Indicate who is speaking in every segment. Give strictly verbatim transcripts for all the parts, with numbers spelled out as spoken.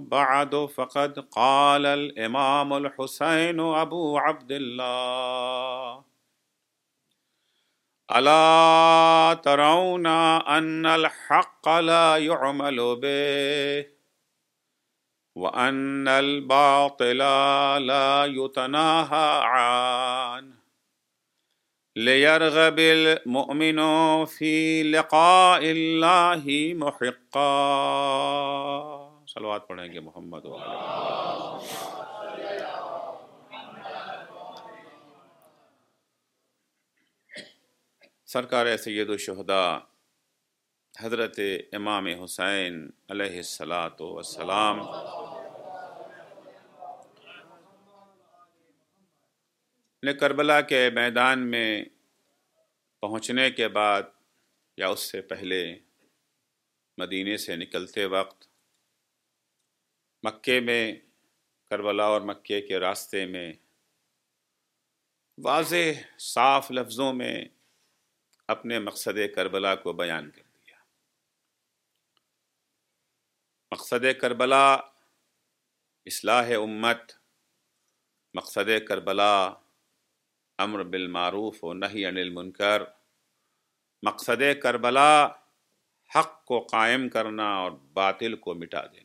Speaker 1: بعد فقد قال الإمام الحسين أبو عبد الله ألا ترون أن الحق لا يعمل به وأن الباطل لا يتناهى عنه ليرغب المؤمن في لقاء الله محقا. صلوات پڑھیں گے محمد و آلہ. سرکار سید الشہداء حضرت امام حسین علیہ الصلاۃ والسلام نے کربلا کے میدان میں پہنچنے کے بعد یا اس سے پہلے مدینے سے نکلتے وقت مکے میں کربلا اور مکے کے راستے میں واضح صاف لفظوں میں اپنے مقصد کربلا کو بیان کر دیا. مقصد کربلا اصلاح امت، مقصد کربلا امر بالمعروف و نہی عن المنکر، مقصد کربلا حق کو قائم کرنا اور باطل کو مٹا دینا.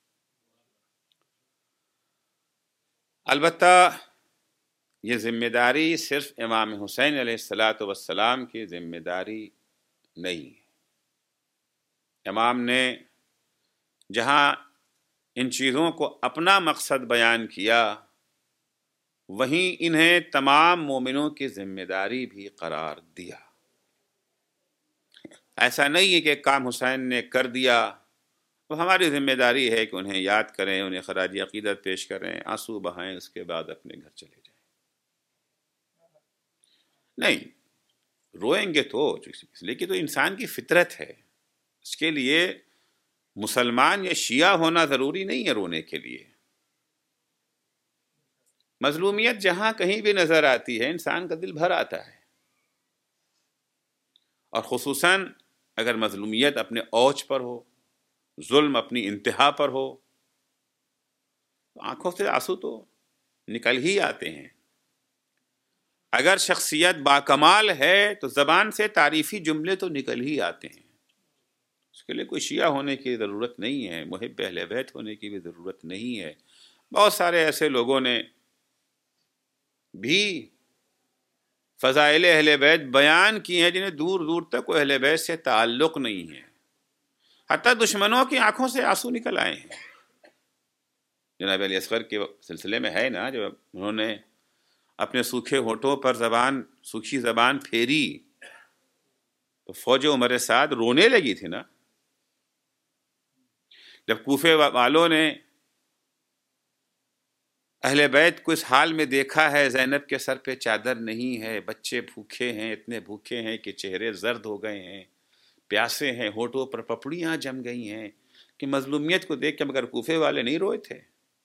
Speaker 1: البتہ یہ ذمہ داری صرف امام حسین علیہ الصلاۃ والسلام کی ذمہ داری نہیں ہے. امام نے جہاں ان چیزوں کو اپنا مقصد بیان کیا، وہیں انہیں تمام مومنوں کی ذمہ داری بھی قرار دیا. ایسا نہیں ہے کہ کام حسین نے کر دیا تو ہماری ذمہ داری ہے کہ انہیں یاد کریں، انہیں خراج عقیدت پیش کریں، آنسو بہائیں، اس کے بعد اپنے گھر چلے جائیں. نہیں، روئیں گے تو اس لیے کہ تو انسان کی فطرت ہے. اس کے لیے مسلمان یا شیعہ ہونا ضروری نہیں ہے رونے کے لیے. مظلومیت جہاں کہیں بھی نظر آتی ہے انسان کا دل بھر آتا ہے، اور خصوصاً اگر مظلومیت اپنے اوج پر ہو، ظلم اپنی انتہا پر ہو، تو آنکھوں سے آنسو تو نکل ہی آتے ہیں. اگر شخصیت باکمال ہے تو زبان سے تعریفی جملے تو نکل ہی آتے ہیں. اس کے لیے کوئی شیعہ ہونے کی ضرورت نہیں ہے، محب اہل بیت ہونے کی بھی ضرورت نہیں ہے. بہت سارے ایسے لوگوں نے بھی فضائل اہل بیت بیان کی ہیں جنہیں دور دور تک وہ اہل بیت سے تعلق نہیں ہے. حتیٰ دشمنوں کی آنکھوں سے آنسو نکل آئے ہیں. جناب علی اصغر کے سلسلے میں ہے نا، جو انہوں نے اپنے سوکھے ہونٹوں پر زبان سوکھی زبان پھیری تو فوج عمر سعد رونے لگی تھی نا. جب کوفے والوں نے اہل بیت کو اس حال میں دیکھا ہے، زینب کے سر پہ چادر نہیں ہے، بچے بھوکے ہیں، اتنے بھوکے ہیں کہ چہرے زرد ہو گئے ہیں، پیاسے ہیں، ہونٹوں پر پپڑیاں جم گئی ہیں، کہ مظلومیت کو دیکھ کے مگر کوفے والے نہیں روئے تھے.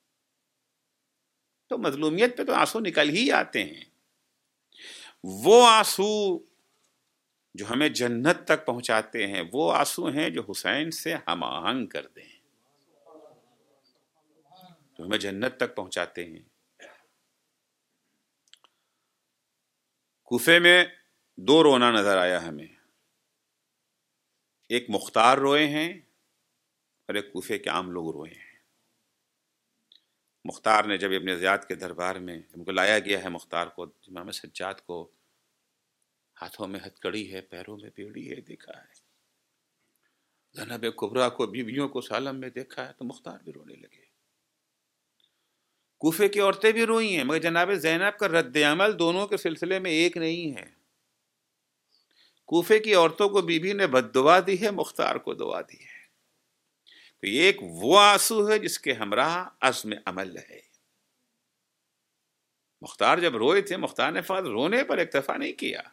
Speaker 1: تو مظلومیت پہ تو آنسو نکل ہی آتے ہیں. وہ آنسو جو ہمیں جنت تک پہنچاتے ہیں وہ آنسو ہیں جو حسین سے ہم آہنگ کر دیں، جو ہمیں جنت تک پہنچاتے ہیں. کوفے میں دو رونا نظر آیا ہمیں، ایک مختار روئے ہیں اور ایک کوفے کے عام لوگ روئے ہیں. مختار نے جب ابن زیاد کے دربار میں ان کو لایا گیا ہے، مختار کو، امام سجاد کو ہاتھوں میں ہتھ کڑی ہے، پیروں میں بیڑی ہے، دیکھا ہے. زینب کبریٰ کو، بیویوں کو سالم میں دیکھا ہے، تو مختار بھی رونے لگے. کوفے کی عورتیں بھی روئی ہیں، مگر جناب زینب کا رد عمل دونوں کے سلسلے میں ایک نہیں ہے. کوفے کی عورتوں کو بی بی نے بد دعا دی ہے، مختار کو دعا دی ہے. تو یہ ایک وہ آنسو ہے جس کے ہمراہ عزم عمل ہے. مختار جب روئے تھے، مختار نے فقط رونے پر اکتفا نہیں کیا.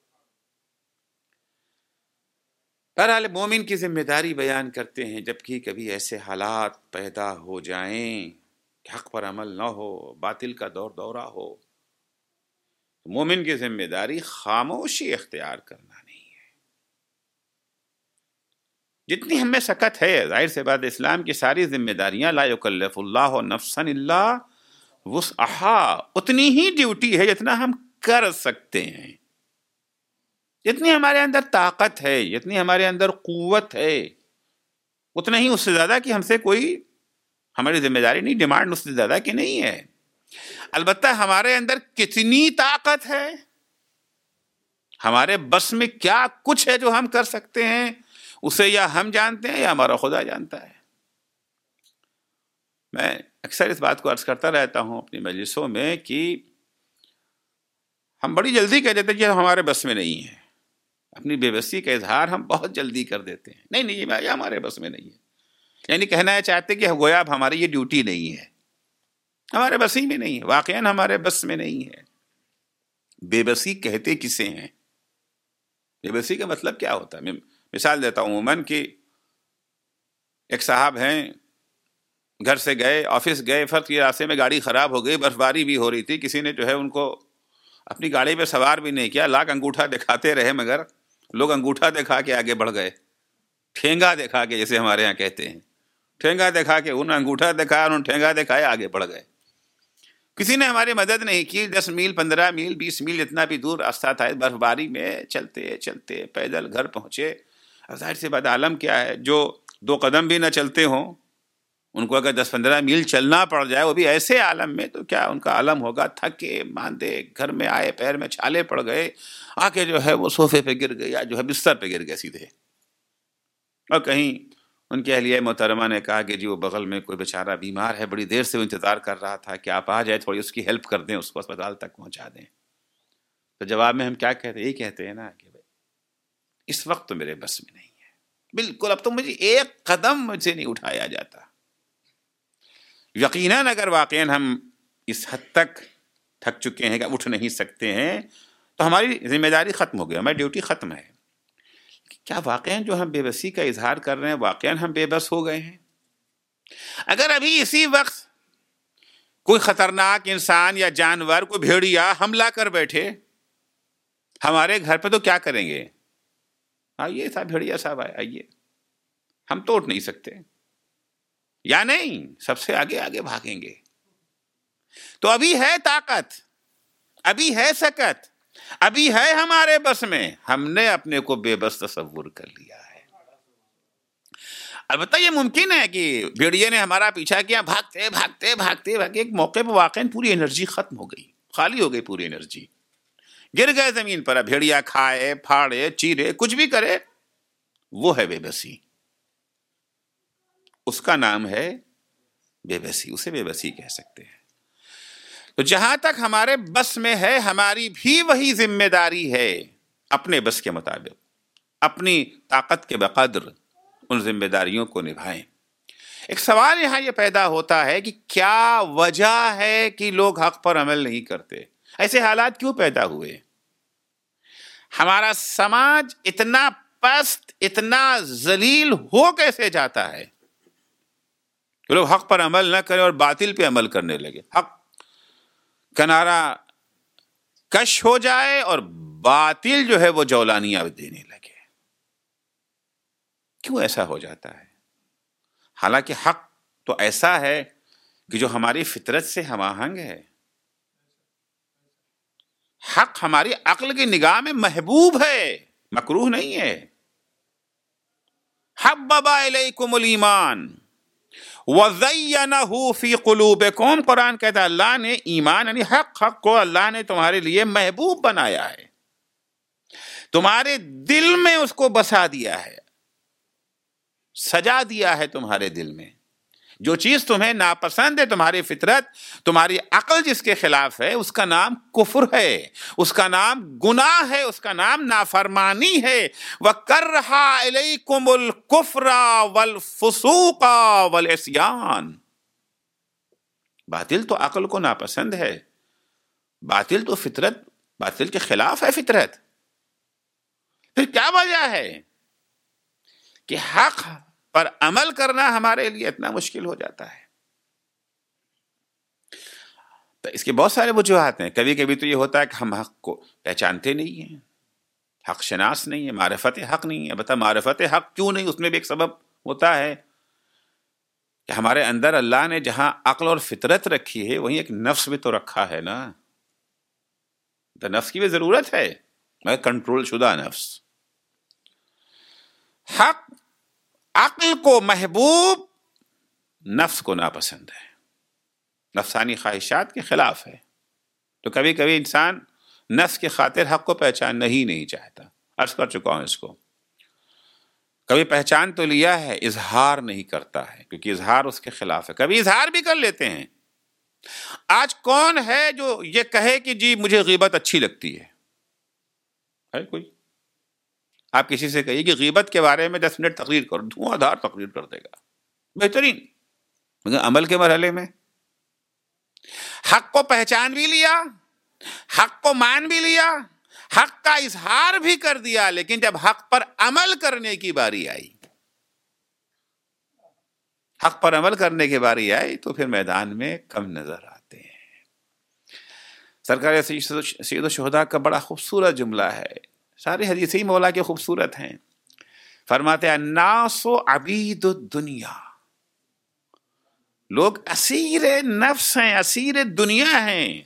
Speaker 1: بہرحال مومن کی ذمہ داری بیان کرتے ہیں. جب کہ کبھی ایسے حالات پیدا ہو جائیں کہ حق پر عمل نہ ہو، باطل کا دور دورہ ہو، تو مومن کی ذمہ داری خاموشی اختیار کرنا نہیں ہے. جتنی ہمیں سکت ہے، ظاہر سے بات اسلام کی ساری ذمہ داریاں لا یکلف اللہ نفسا الا وسعہا، اتنی ہی ڈیوٹی ہے جتنا ہم کر سکتے ہیں، جتنی ہمارے اندر طاقت ہے، جتنی ہمارے اندر قوت ہے، اتنا ہی، اس سے زیادہ کہ ہم سے کوئی ہماری ذمہ داری نہیں، ڈیمانڈ اس سے زیادہ کی نہیں ہے۔ البتہ ہمارے اندر کتنی طاقت ہے، ہمارے بس میں کیا کچھ ہے جو ہم کر سکتے ہیں، اسے یا ہم جانتے ہیں یا ہمارا خدا جانتا ہے۔ میں اکثر اس بات کو عرض کرتا رہتا ہوں اپنی مجلسوں میں کہ ہم بڑی جلدی کہہ دیتے ہیں کہ ہمارے بس میں نہیں ہے، اپنی بے بسی کا اظہار ہم بہت جلدی کر دیتے ہیں، نہیں نہیں یہ ہمارے بس میں نہیں ہے، یعنی کہنا ہے چاہتے کہ گویا اب ہماری یہ ڈیوٹی نہیں ہے، ہمارے بس ہی میں نہیں ہے، واقعاً ہمارے بس میں نہیں ہے۔ بے بسی کہتے کسے ہیں؟ بے بسی کا مطلب کیا ہوتا ہے؟ میں مثال دیتا ہوں، عموماً کہ ایک صاحب ہیں، گھر سے گئے، آفس گئے، فرض کی راستے میں گاڑی خراب ہو گئی، برف باری بھی ہو رہی تھی، کسی نے جو ہے ان کو اپنی گاڑی پہ سوار بھی نہیں کیا، لاکھ انگوٹھا دکھاتے رہے، مگر لوگ انگوٹھا دکھا کے آگے بڑھ گئے، ٹھینگا دکھا کے، جیسے ہمارے ہاں کہتے ہیں، ٹھینگا دکھا کے، انہوں نے انگوٹھا دکھایا، انہوں نے ٹھینگا دکھایا، آگے بڑھ گئے۔ کسی نے ہماری مدد نہیں کی، دس میل، پندرہ میل، بیس میل، جتنا بھی دور راستہ تھا، برف باری میں چلتے چلتے پیدل گھر پہنچے۔ ظاہر سی بات، عالم کیا ہے، جو دو قدم بھی نہ چلتے ہوں، ان کو اگر دس پندرہ میل چلنا پڑ جائے، وہ بھی ایسے عالم میں، تو کیا ان کا عالم ہوگا، تھکے ماندے، گھر میں آئے، پیر میں چھالے پڑ گئے، آ کے جو ہے وہ صوفے پہ گر گئے، یا جو ہے بستر پہ گر گئے سیدھے۔ اور کہیں ان کی اہلیہ محترمہ نے کہا کہ جی وہ بغل میں کوئی بیچارہ بیمار ہے، بڑی دیر سے وہ انتظار کر رہا تھا کہ آپ آ جائے، تھوڑی اس کی ہیلپ کر دیں، اس کو اسپتال تک پہنچا دیں۔ تو جواب میں ہم کیا کہتے ہیں؟ یہ کہتے ہیں نا کہ بھائی اس وقت تو میرے بس میں نہیں ہے، بالکل اب تو مجھے ایک قدم مجھ سے نہیں اٹھایا جاتا۔ یقیناً اگر واقعاً ہم اس حد تک تھک چکے ہیں کہ اٹھ نہیں سکتے ہیں، تو ہماری ذمہ داری ختم ہو گئی، ہماری ڈیوٹی ختم ہے۔ کیا واقعاً جو ہم بے بسی کا اظہار کر رہے ہیں، واقعاً ہم بے بس ہو گئے ہیں؟ اگر ابھی اسی وقت کوئی خطرناک انسان یا جانور، کوئی بھیڑیا حملہ کر بیٹھے ہمارے گھر پہ، تو کیا کریں گے؟ آئیے صاحب، بھیڑیا صاحب آئیے، ہم تو اٹھ نہیں سکتے، یا نہیں، سب سے آگے آگے بھاگیں گے۔ تو ابھی ہے طاقت، ابھی ہے سکت، ابھی ہے ہمارے بس میں، ہم نے اپنے کو بے بس تصور کر لیا ہے۔ البتہ یہ ممکن ہے کہ بھیڑیے نے ہمارا پیچھا کیا، بھاگتے بھاگتے بھاگتے بھاگتے ایک موقع پہ واقعاً پوری انرجی ختم ہو گئی، خالی ہو گئی پوری انرجی، گر گئے زمین پر۔ بھیڑیا کھائے، پھاڑے، چیرے، کچھ بھی کرے، وہ ہے بے بسی، اس کا نام ہے بے بسی، اسے بے بسی کہہ سکتے ہیں۔ تو جہاں تک ہمارے بس میں ہے، ہماری بھی وہی ذمہ داری ہے، اپنے بس کے مطابق، اپنی طاقت کے بقدر ان ذمہ داریوں کو نبھائیں۔ ایک سوال یہاں یہ پیدا ہوتا ہے کہ کیا وجہ ہے کہ لوگ حق پر عمل نہیں کرتے؟ ایسے حالات کیوں پیدا ہوئے؟ ہمارا سماج اتنا پست، اتنا ذلیل ہو کیسے جاتا ہے کہ لوگ حق پر عمل نہ کریں اور باطل پہ عمل کرنے لگے، حق کنارہ کش ہو جائے اور باطل جو ہے وہ جولانیاں دینے لگے؟ کیوں ایسا ہو جاتا ہے؟ حالانکہ حق تو ایسا ہے کہ جو ہماری فطرت سے ہم آہنگ ہے، حق ہماری عقل کی نگاہ میں محبوب ہے، مکروہ نہیں ہے۔ حبب الیکم الایمان وزینہ فی قلوبکم، قرآن کہتا ہے اللہ نے ایمان یعنی حق حق کو اللہ نے تمہارے لیے محبوب بنایا ہے، تمہارے دل میں اس کو بسا دیا ہے، سجا دیا ہے تمہارے دل میں۔ جو چیز تمہیں ناپسند ہے، تمہاری فطرت، تمہاری عقل جس کے خلاف ہے، اس کا نام کفر ہے، اس کا نام گناہ ہے، اس کا نام نافرمانی ہے۔ وَكَرَّهَ إِلَيْكُمُ الْكُفْرَ وَالْفُسُوقَ وَالْعِصْيَانَ، باطل تو عقل کو ناپسند ہے، باطل تو فطرت، باطل کے خلاف ہے فطرت۔ پھر کیا وجہ ہے کہ حق پر عمل کرنا ہمارے لیے اتنا مشکل ہو جاتا ہے؟ تو اس کے بہت سارے وجوہات ہیں۔ کبھی کبھی تو یہ ہوتا ہے کہ ہم حق کو پہچانتے نہیں ہیں، حق شناس نہیں ہے، معرفت حق نہیں ہے. بتا معرفت حق کیوں نہیں؟ اس میں بھی ایک سبب ہوتا ہے کہ ہمارے اندر اللہ نے جہاں عقل اور فطرت رکھی ہے وہیں ایک نفس بھی تو رکھا ہے نا. تو نفس کی بھی ضرورت ہے مگر کنٹرول شدہ نفس. حق عقل کو محبوب، نفس کو ناپسند ہے، نفسانی خواہشات کے خلاف ہے. تو کبھی کبھی انسان نفس کی خاطر حق کو پہچاننا ہی نہیں چاہتا. عرض کر چکا ہوں اس کو. کبھی پہچان تو لیا ہے، اظہار نہیں کرتا ہے کیونکہ اظہار اس کے خلاف ہے. کبھی اظہار بھی کر لیتے ہیں. آج کون ہے جو یہ کہے کہ جی مجھے غیبت اچھی لگتی ہے؟ ہے کوئی؟ آپ کسی سے کہیے کہ غیبت کے بارے میں دس منٹ تقریر کرو، دھواں دھار تقریر کر دے گا، بہترین. مگر عمل کے مرحلے میں حق کو پہچان بھی لیا، حق کو مان بھی لیا، حق کا اظہار بھی کر دیا، لیکن جب حق پر عمل کرنے کی باری آئی حق پر عمل کرنے کی باری آئی تو پھر میدان میں کم نظر آتے ہیں. سرکار سید الشہداء کا بڑا خوبصورت جملہ ہے، ساری حدیثیں مولا کے خوبصورت ہیں. فرماتے ہیں الناس عبید الدنیا، لوگ اسیر نفس ہیں، اسیر دنیا ہیں.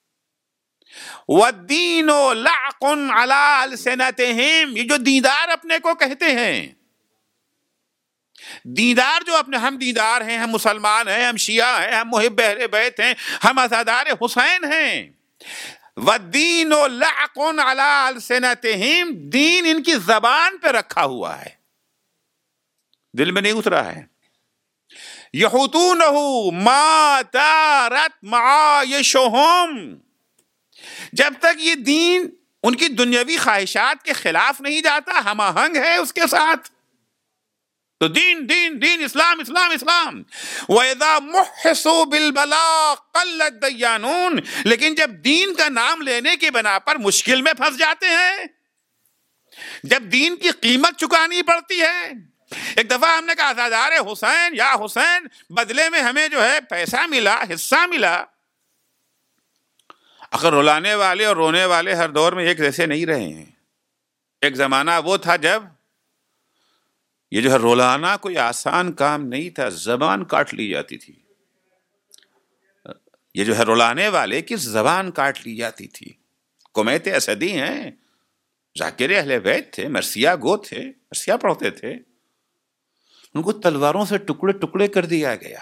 Speaker 1: والدین لعق علی السنتہم، یہ جو دیندار اپنے کو کہتے ہیں، دیندار جو اپنے ہم دیندار ہیں، ہم مسلمان ہیں، ہم شیعہ ہیں، ہم محب اہل بیت ہیں، ہم عزادار حسین ہیں. والدین لعق علی السنتہم، دین ان کی زبان پہ رکھا ہوا ہے، دل میں نہیں اترا ہے. یحوتونہ ما دارت معایشہم، جب تک یہ دین ان کی دنیاوی خواہشات کے خلاف نہیں جاتا، ہم آہنگ ہے اس کے ساتھ، تو دین دین دین، اسلام اسلام اسلام. وَإِذَا مُحِّصُوا بِالْبَلَاءِ قَلَّ الدَّيَّانُونَ، لیکن جب دین کا نام لینے کی بنا پر مشکل میں پھنس جاتے ہیں، جب دین کی قیمت چکانی پڑتی ہے. ایک دفعہ ہم نے کہا عزادار حسین، یا حسین بدلے میں ہمیں جو ہے پیسہ ملا، حصہ ملا. اگر رلانے والے اور رونے والے ہر دور میں ایک جیسے نہیں رہے ہیں. ایک زمانہ وہ تھا جب یہ جو ہے رولانا کوئی آسان کام نہیں تھا، زبان کاٹ لی جاتی تھی. یہ جو ہے رلانے والے کی زبان کاٹ لی جاتی تھی. کمیت اسدی ہیں، ذاکر اہل بیت تھے، مرثیہ گو تھے، مرثیہ پڑھتے تھے، ان کو تلواروں سے ٹکڑے ٹکڑے کر دیا گیا.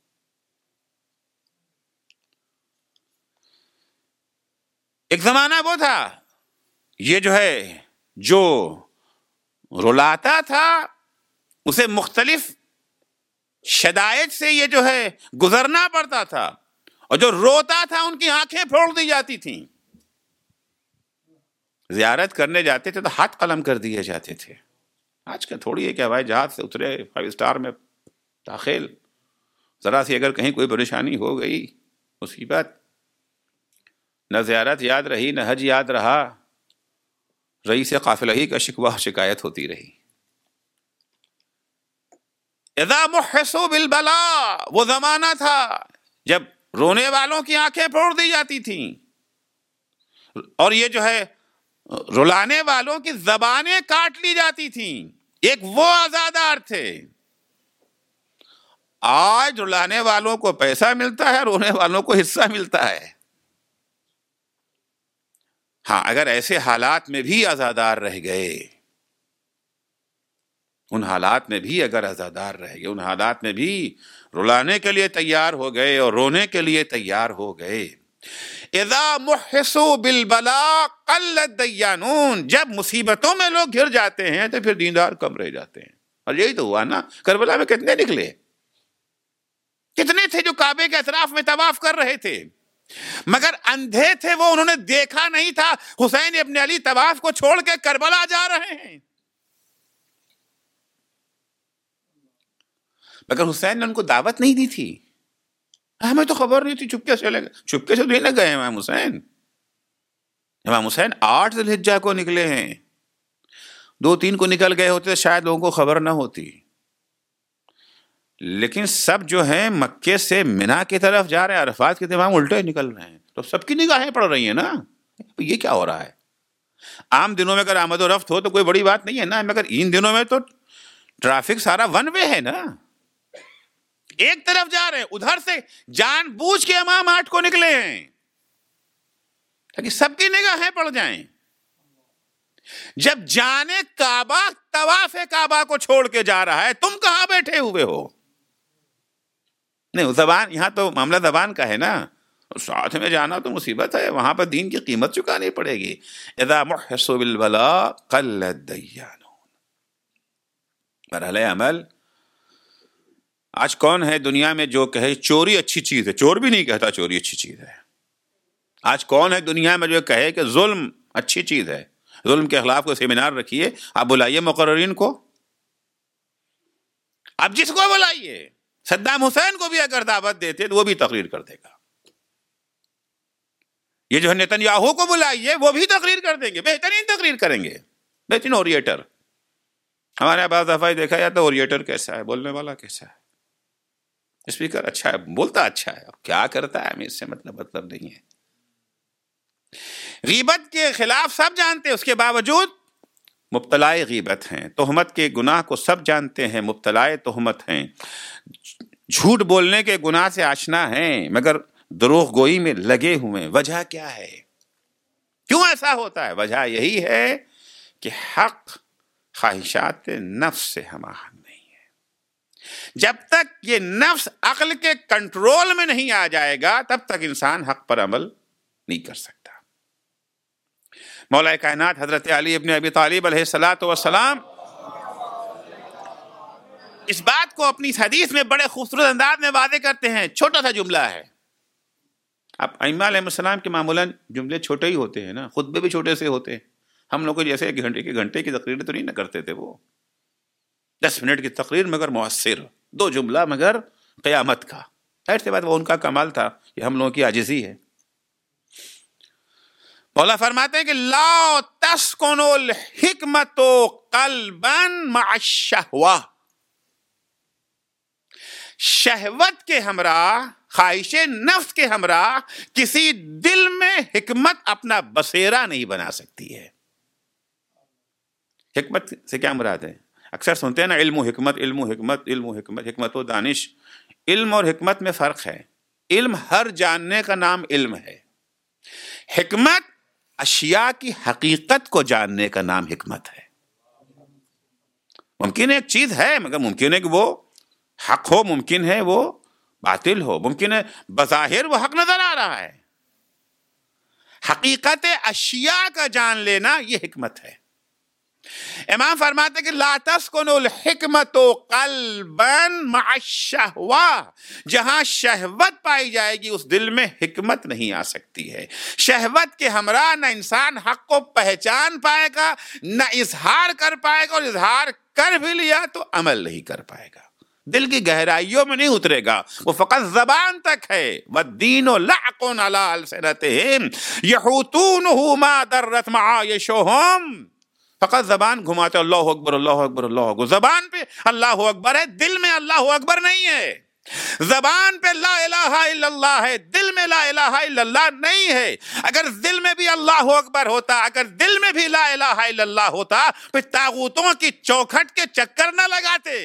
Speaker 1: ایک زمانہ وہ تھا یہ جو ہے جو رلاتا تھا اسے مختلف شدائد سے یہ جو ہے گزرنا پڑتا تھا، اور جو روتا تھا ان کی آنکھیں پھوڑ دی جاتی تھیں. زیارت کرنے جاتے تھے تو ہاتھ قلم کر دیے جاتے تھے. آج کا تھوڑی ہے کہ ہوائی جہاز سے اترے، فائیو اسٹار میں داخل، ذرا سی اگر کہیں کوئی پریشانی ہو گئی مصیبت، نہ زیارت یاد رہی نہ حج یاد رہا، رئیس قافلہ ہی کا شکوہ شکایت ہوتی رہی. اذا محسوا بالبلاء، وہ زمانہ تھا جب رونے والوں کی آنکھیں پھوڑ دی جاتی تھیں، اور یہ جو ہے رلانے والوں کی زبانیں کاٹ لی جاتی تھیں. ایک وہ عزادار تھے. آج رلانے والوں کو پیسہ ملتا ہے، رونے والوں کو حصہ ملتا ہے. ہاں اگر ایسے حالات میں بھی عزادار رہ گئے، ان حالات میں بھی اگر عزادار رہ گئے، ان حالات میں بھی رلانے کے لیے تیار ہو گئے اور رونے کے لیے تیار ہو گئے. اذا محسوا بالبلاء قل الدیانون، جب مصیبتوں میں لوگ گھر جاتے ہیں تو پھر دیندار کم رہ جاتے ہیں. اور یہی تو ہوا نا، کربلا میں کتنے نکلے، کتنے تھے جو کعبے کے اطراف میں طواف کر رہے تھے، مگر اندھے تھے وہ، انہوں نے دیکھا نہیں تھا حسین ابن علی طواف کو چھوڑ کے کربلا جا رہے ہیں. مگر حسین نے ان کو دعوت نہیں دی تھی، ہمیں تو خبر نہیں تھی، چپکے سے چلے گئے. چپکے سے نہیں نہ گئے امام حسین. امام حسین آٹھ ذی الحجہ کو نکلے ہیں، دو تین کو نکل گئے ہوتے شاید لوگوں کو خبر نہ ہوتی، لیکن سب جو ہیں مکے سے منا کی طرف جا رہے ہیں، عرفات کے تمام الٹے نکل رہے ہیں، تو سب کی نگاہیں پڑ رہی ہیں نا، یہ کیا ہو رہا ہے. عام دنوں میں اگر آمد و رفت ہو تو کوئی بڑی بات نہیں ہے نا، مگر ان دنوں میں تو ٹریفک سارا ون وے ہے نا، ایک طرف جا رہے ہیں، ادھر سے جان بوجھ کے امام آٹھ کو نکلے ہیں تاکہ سب کی نگاہیں پڑ جائیں. جب جانے کعبہ طواف کعبہ کو چھوڑ کے جا رہا ہے، تم کہاں بیٹھے ہوئے ہو؟ نہیں، زبان یہاں تو معاملہ زبان کا ہے نا، ساتھ میں جانا تو مصیبت ہے، وہاں پر دین کی قیمت چکانی پڑے گی. اذا محسوا بالبلاء قل الدیانون. مرحلہ عمل. آج کون ہے دنیا میں جو کہے چوری اچھی چیز ہے؟ چور بھی نہیں کہتا چوری اچھی چیز ہے. آج کون ہے دنیا میں جو کہے کہ ظلم اچھی چیز ہے؟ ظلم کے خلاف کوئی سیمینار رکھیے، آپ بلائیے مقررین کو، آپ جس کو بلائیے. صدام حسین کو بھی اگر دعوت دیتے تو وہ بھی تقریر کر دے گا. یہ جو ہے نیتن یاہو کو بلائیے، وہ بھی تقریر کر دیں گے، بہترین تقریر کریں گے، بہترین اوریٹر. ہمارے بعض دفعہ دیکھا جاتا ہے اوریٹر کیسا ہے، بولنے والا کیسا ہے، اسپیکر اچھا ہے، بولتا اچھا ہے، اب کیا کرتا ہے ہمیں اس سے مطلب مطلب نہیں ہے. غیبت کے خلاف سب جانتے ہیں، اس کے باوجود مبتلا غیبت ہیں. تہمت کے گناہ کو سب جانتے ہیں، مبتلا تہمت ہیں. جھوٹ بولنے کے گناہ سے آشنا ہیں مگر دروغ گوئی میں لگے ہوئے. وجہ کیا ہے؟ کیوں ایسا ہوتا ہے؟ وجہ یہی ہے کہ حق خواہشات نفس سے ہم آہنگ نہیں ہے. جب تک یہ نفس عقل کے کنٹرول میں نہیں آ جائے گا تب تک انسان حق پر عمل نہیں کر سکتا. مولا کائنات حضرت علی ابن ابی طالب علیہ الصلوۃ والسلام اس بات کو اپنی حدیث میں بڑے خوبصورت انداز میں واضح کرتے ہیں. چھوٹا سا جملہ ہے. اب ائمہ علیہ السلام کے معمولاً جملے چھوٹے ہی ہوتے ہیں نا، خطبے بھی چھوٹے سے ہوتے ہیں. ہم لوگ جیسے ایک گھنٹے کی گھنٹے کی تقریر تو نہیں نہ کرتے تھے، وہ دس منٹ کی تقریر مگر مؤثر، دو جملہ مگر قیامت کا. خیر سے بات وہ ان کا کمال تھا، یہ ہم لوگوں کی عاجزی ہے. مولا فرماتے ہیں کہ لا تسکن الحکمت قلبا مع الشہوہ. شہوت کے ہمراہ، خواہش نفس کے ہمراہ کسی دل میں حکمت اپنا بسیرا نہیں بنا سکتی ہے. حکمت سے کیا مراد ہے؟ اکثر سنتے ہیں نا علم و حکمت، علم و حکمت، علم و حکمت، حکمت و دانش. علم اور حکمت میں فرق ہے. علم ہر جاننے کا نام علم ہے. حکمت اشیاء کی حقیقت کو جاننے کا نام حکمت ہے. ممکن ہے ایک چیز ہے مگر ممکن ہے کہ وہ حق ہو، ممکن ہے وہ باطل ہو، ممکن ہے بظاہر وہ حق نظر آ رہا ہے. حقیقت اشیاء کا جان لینا یہ حکمت ہے. امام فرماتے کہ لا تسکن الحکمت قلبا مع الشہوہ. جہاں شہوت پائی جائے گی اس دل میں حکمت نہیں آ سکتی ہے. شہوت کے ہمراہ نہ انسان حق کو پہچان پائے گا، نہ اظہار کر پائے گا، اور اظہار کر بھی لیا تو عمل نہیں کر پائے گا، دل کی گہرائیوں میں نہیں اترے گا، وہ فقط زبان تک ہے. والدین لعق علی السنتہم یحوتونہ ما درت معایشہم. فقط زبان گھماتے اللہ اکبر اللہ اکبر اللہ اکبر. زبان پہ اللہ اکبر ہے، دل میں اللہ اکبر نہیں ہے. زبان پہ لا الہ الا اللہ ہے، دل میں لا الہ الا اللہ نہیں ہے. اگر دل میں بھی اللہ اکبر ہوتا، اگر دل میں بھی لا الہ الا اللہ ہوتا، پھر طاغوتوں کی چوکھٹ کے چکر نہ لگاتے،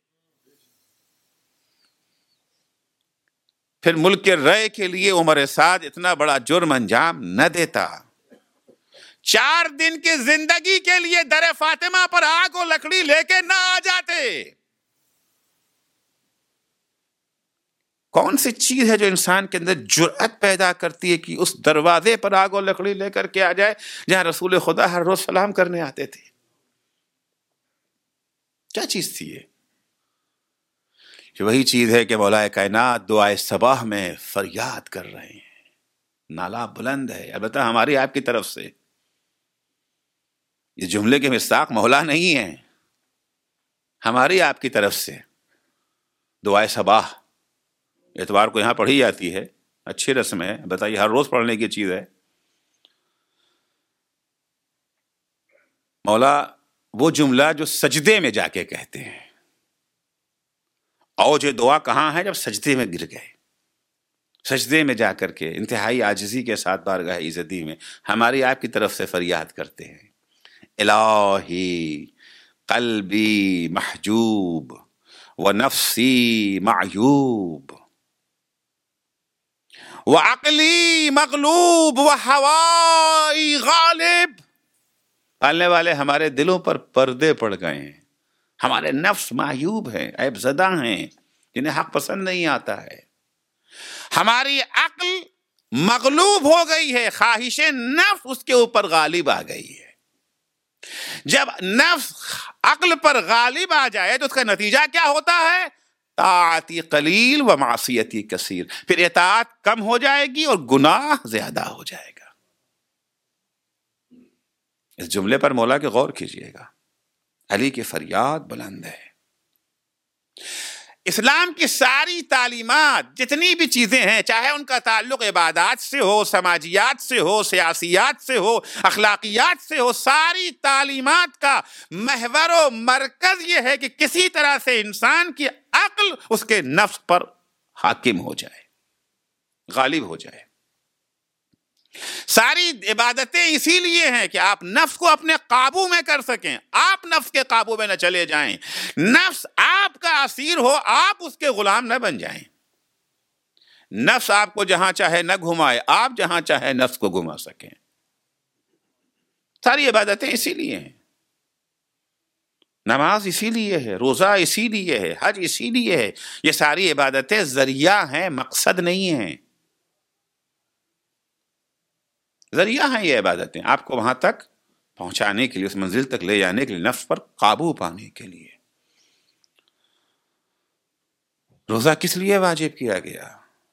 Speaker 1: پھر ملک کے رائے کے لیے عمر سعد اتنا بڑا جرم انجام نہ دیتا. چار دن کی زندگی کے لیے در فاطمہ پر آگ و لکڑی لے کے نہ آ جاتے. کون سی چیز ہے جو انسان کے اندر جرأت پیدا کرتی ہے کہ اس دروازے پر آگ و لکڑی لے کر کے آ جائے جہاں رسول خدا ہر روز سلام کرنے آتے تھے؟ کیا چیز تھی یہ؟ وہی چیز ہے کہ مولا کائنات دعائے صباح میں فریاد کر رہے ہیں. نالا بلند ہے، البتہ ہماری آپ کی طرف سے. یہ جملے کے مصداق مولا نہیں ہیں، ہماری آپ کی طرف سے. دعائے صباح اتوار کو یہاں پڑھی جاتی ہے، اچھی رسم ہے، بتائیے ہر روز پڑھنے کی چیز ہے. مولا وہ جملہ جو سجدے میں جا کے کہتے ہیں. اوج دعا کہاں ہے؟ جب سجدے میں گر گئے. سجدے میں جا کر کے انتہائی عاجزی کے ساتھ بارگاہ عزتی میں ہماری آپ کی طرف سے فریاد کرتے ہیں، الہی قلبی محجوب و نفسی معیوب و عقلی مغلوب و ہوائی غالب. پالنے والے ہمارے دلوں پر پردے پڑ گئے ہیں، ہمارے نفس معیوب ہیں، عیب زدہ ہیں، جنہیں حق پسند نہیں آتا ہے. ہماری عقل مغلوب ہو گئی ہے، خواہش نفس اس کے اوپر غالب آ گئی ہے. جب نفس عقل پر غالب آ جائے تو اس کا نتیجہ کیا ہوتا ہے؟ طاعتی قلیل و معصیتی کثیر. پھر اطاعت کم ہو جائے گی اور گناہ زیادہ ہو جائے گا. اس جملے پر مولا کے غور کیجئے گا. علی کی فریاد بلند ہے. اسلام کی ساری تعلیمات جتنی بھی چیزیں ہیں، چاہے ان کا تعلق عبادات سے ہو، سماجیات سے ہو، سیاسیات سے ہو، اخلاقیات سے ہو، ساری تعلیمات کا محور و مرکز یہ ہے کہ کسی طرح سے انسان کی عقل اس کے نفس پر حاکم ہو جائے، غالب ہو جائے. ساری عبادتیں اسی لیے ہیں کہ آپ نفس کو اپنے قابو میں کر سکیں، آپ نفس کے قابو میں نہ چلے جائیں، نفس آپ کا اسیر ہو، آپ اس کے غلام نہ بن جائیں. نفس آپ کو جہاں چاہے نہ گھمائے، آپ جہاں چاہے نفس کو گھما سکیں. ساری عبادتیں اسی لیے ہیں. نماز اسی لیے ہے، روزہ اسی لیے ہے، حج اسی لیے ہے. یہ ساری عبادتیں ذریعہ ہیں، مقصد نہیں ہیں. ذریعہ ہیں یہ عبادتیں آپ کو وہاں تک پہنچانے کے لیے، اس منزل تک لے جانے کے لیے، نفس پر قابو پانے کے لیے. روزہ کس لیے واجب کیا گیا؟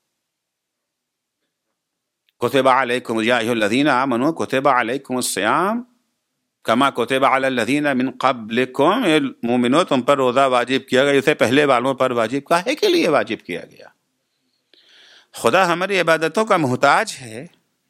Speaker 1: کتب علیکم یا ایھا الذین آمنوا کتب علیکم الصیام کما کتب علی الذین من قبلکم. مومنو تم پر روزہ واجب کیا گیا جسے پہلے والوں پر واجب. کاہے کے لیے واجب کیا گیا؟ خدا ہماری عبادتوں کا محتاج ہے.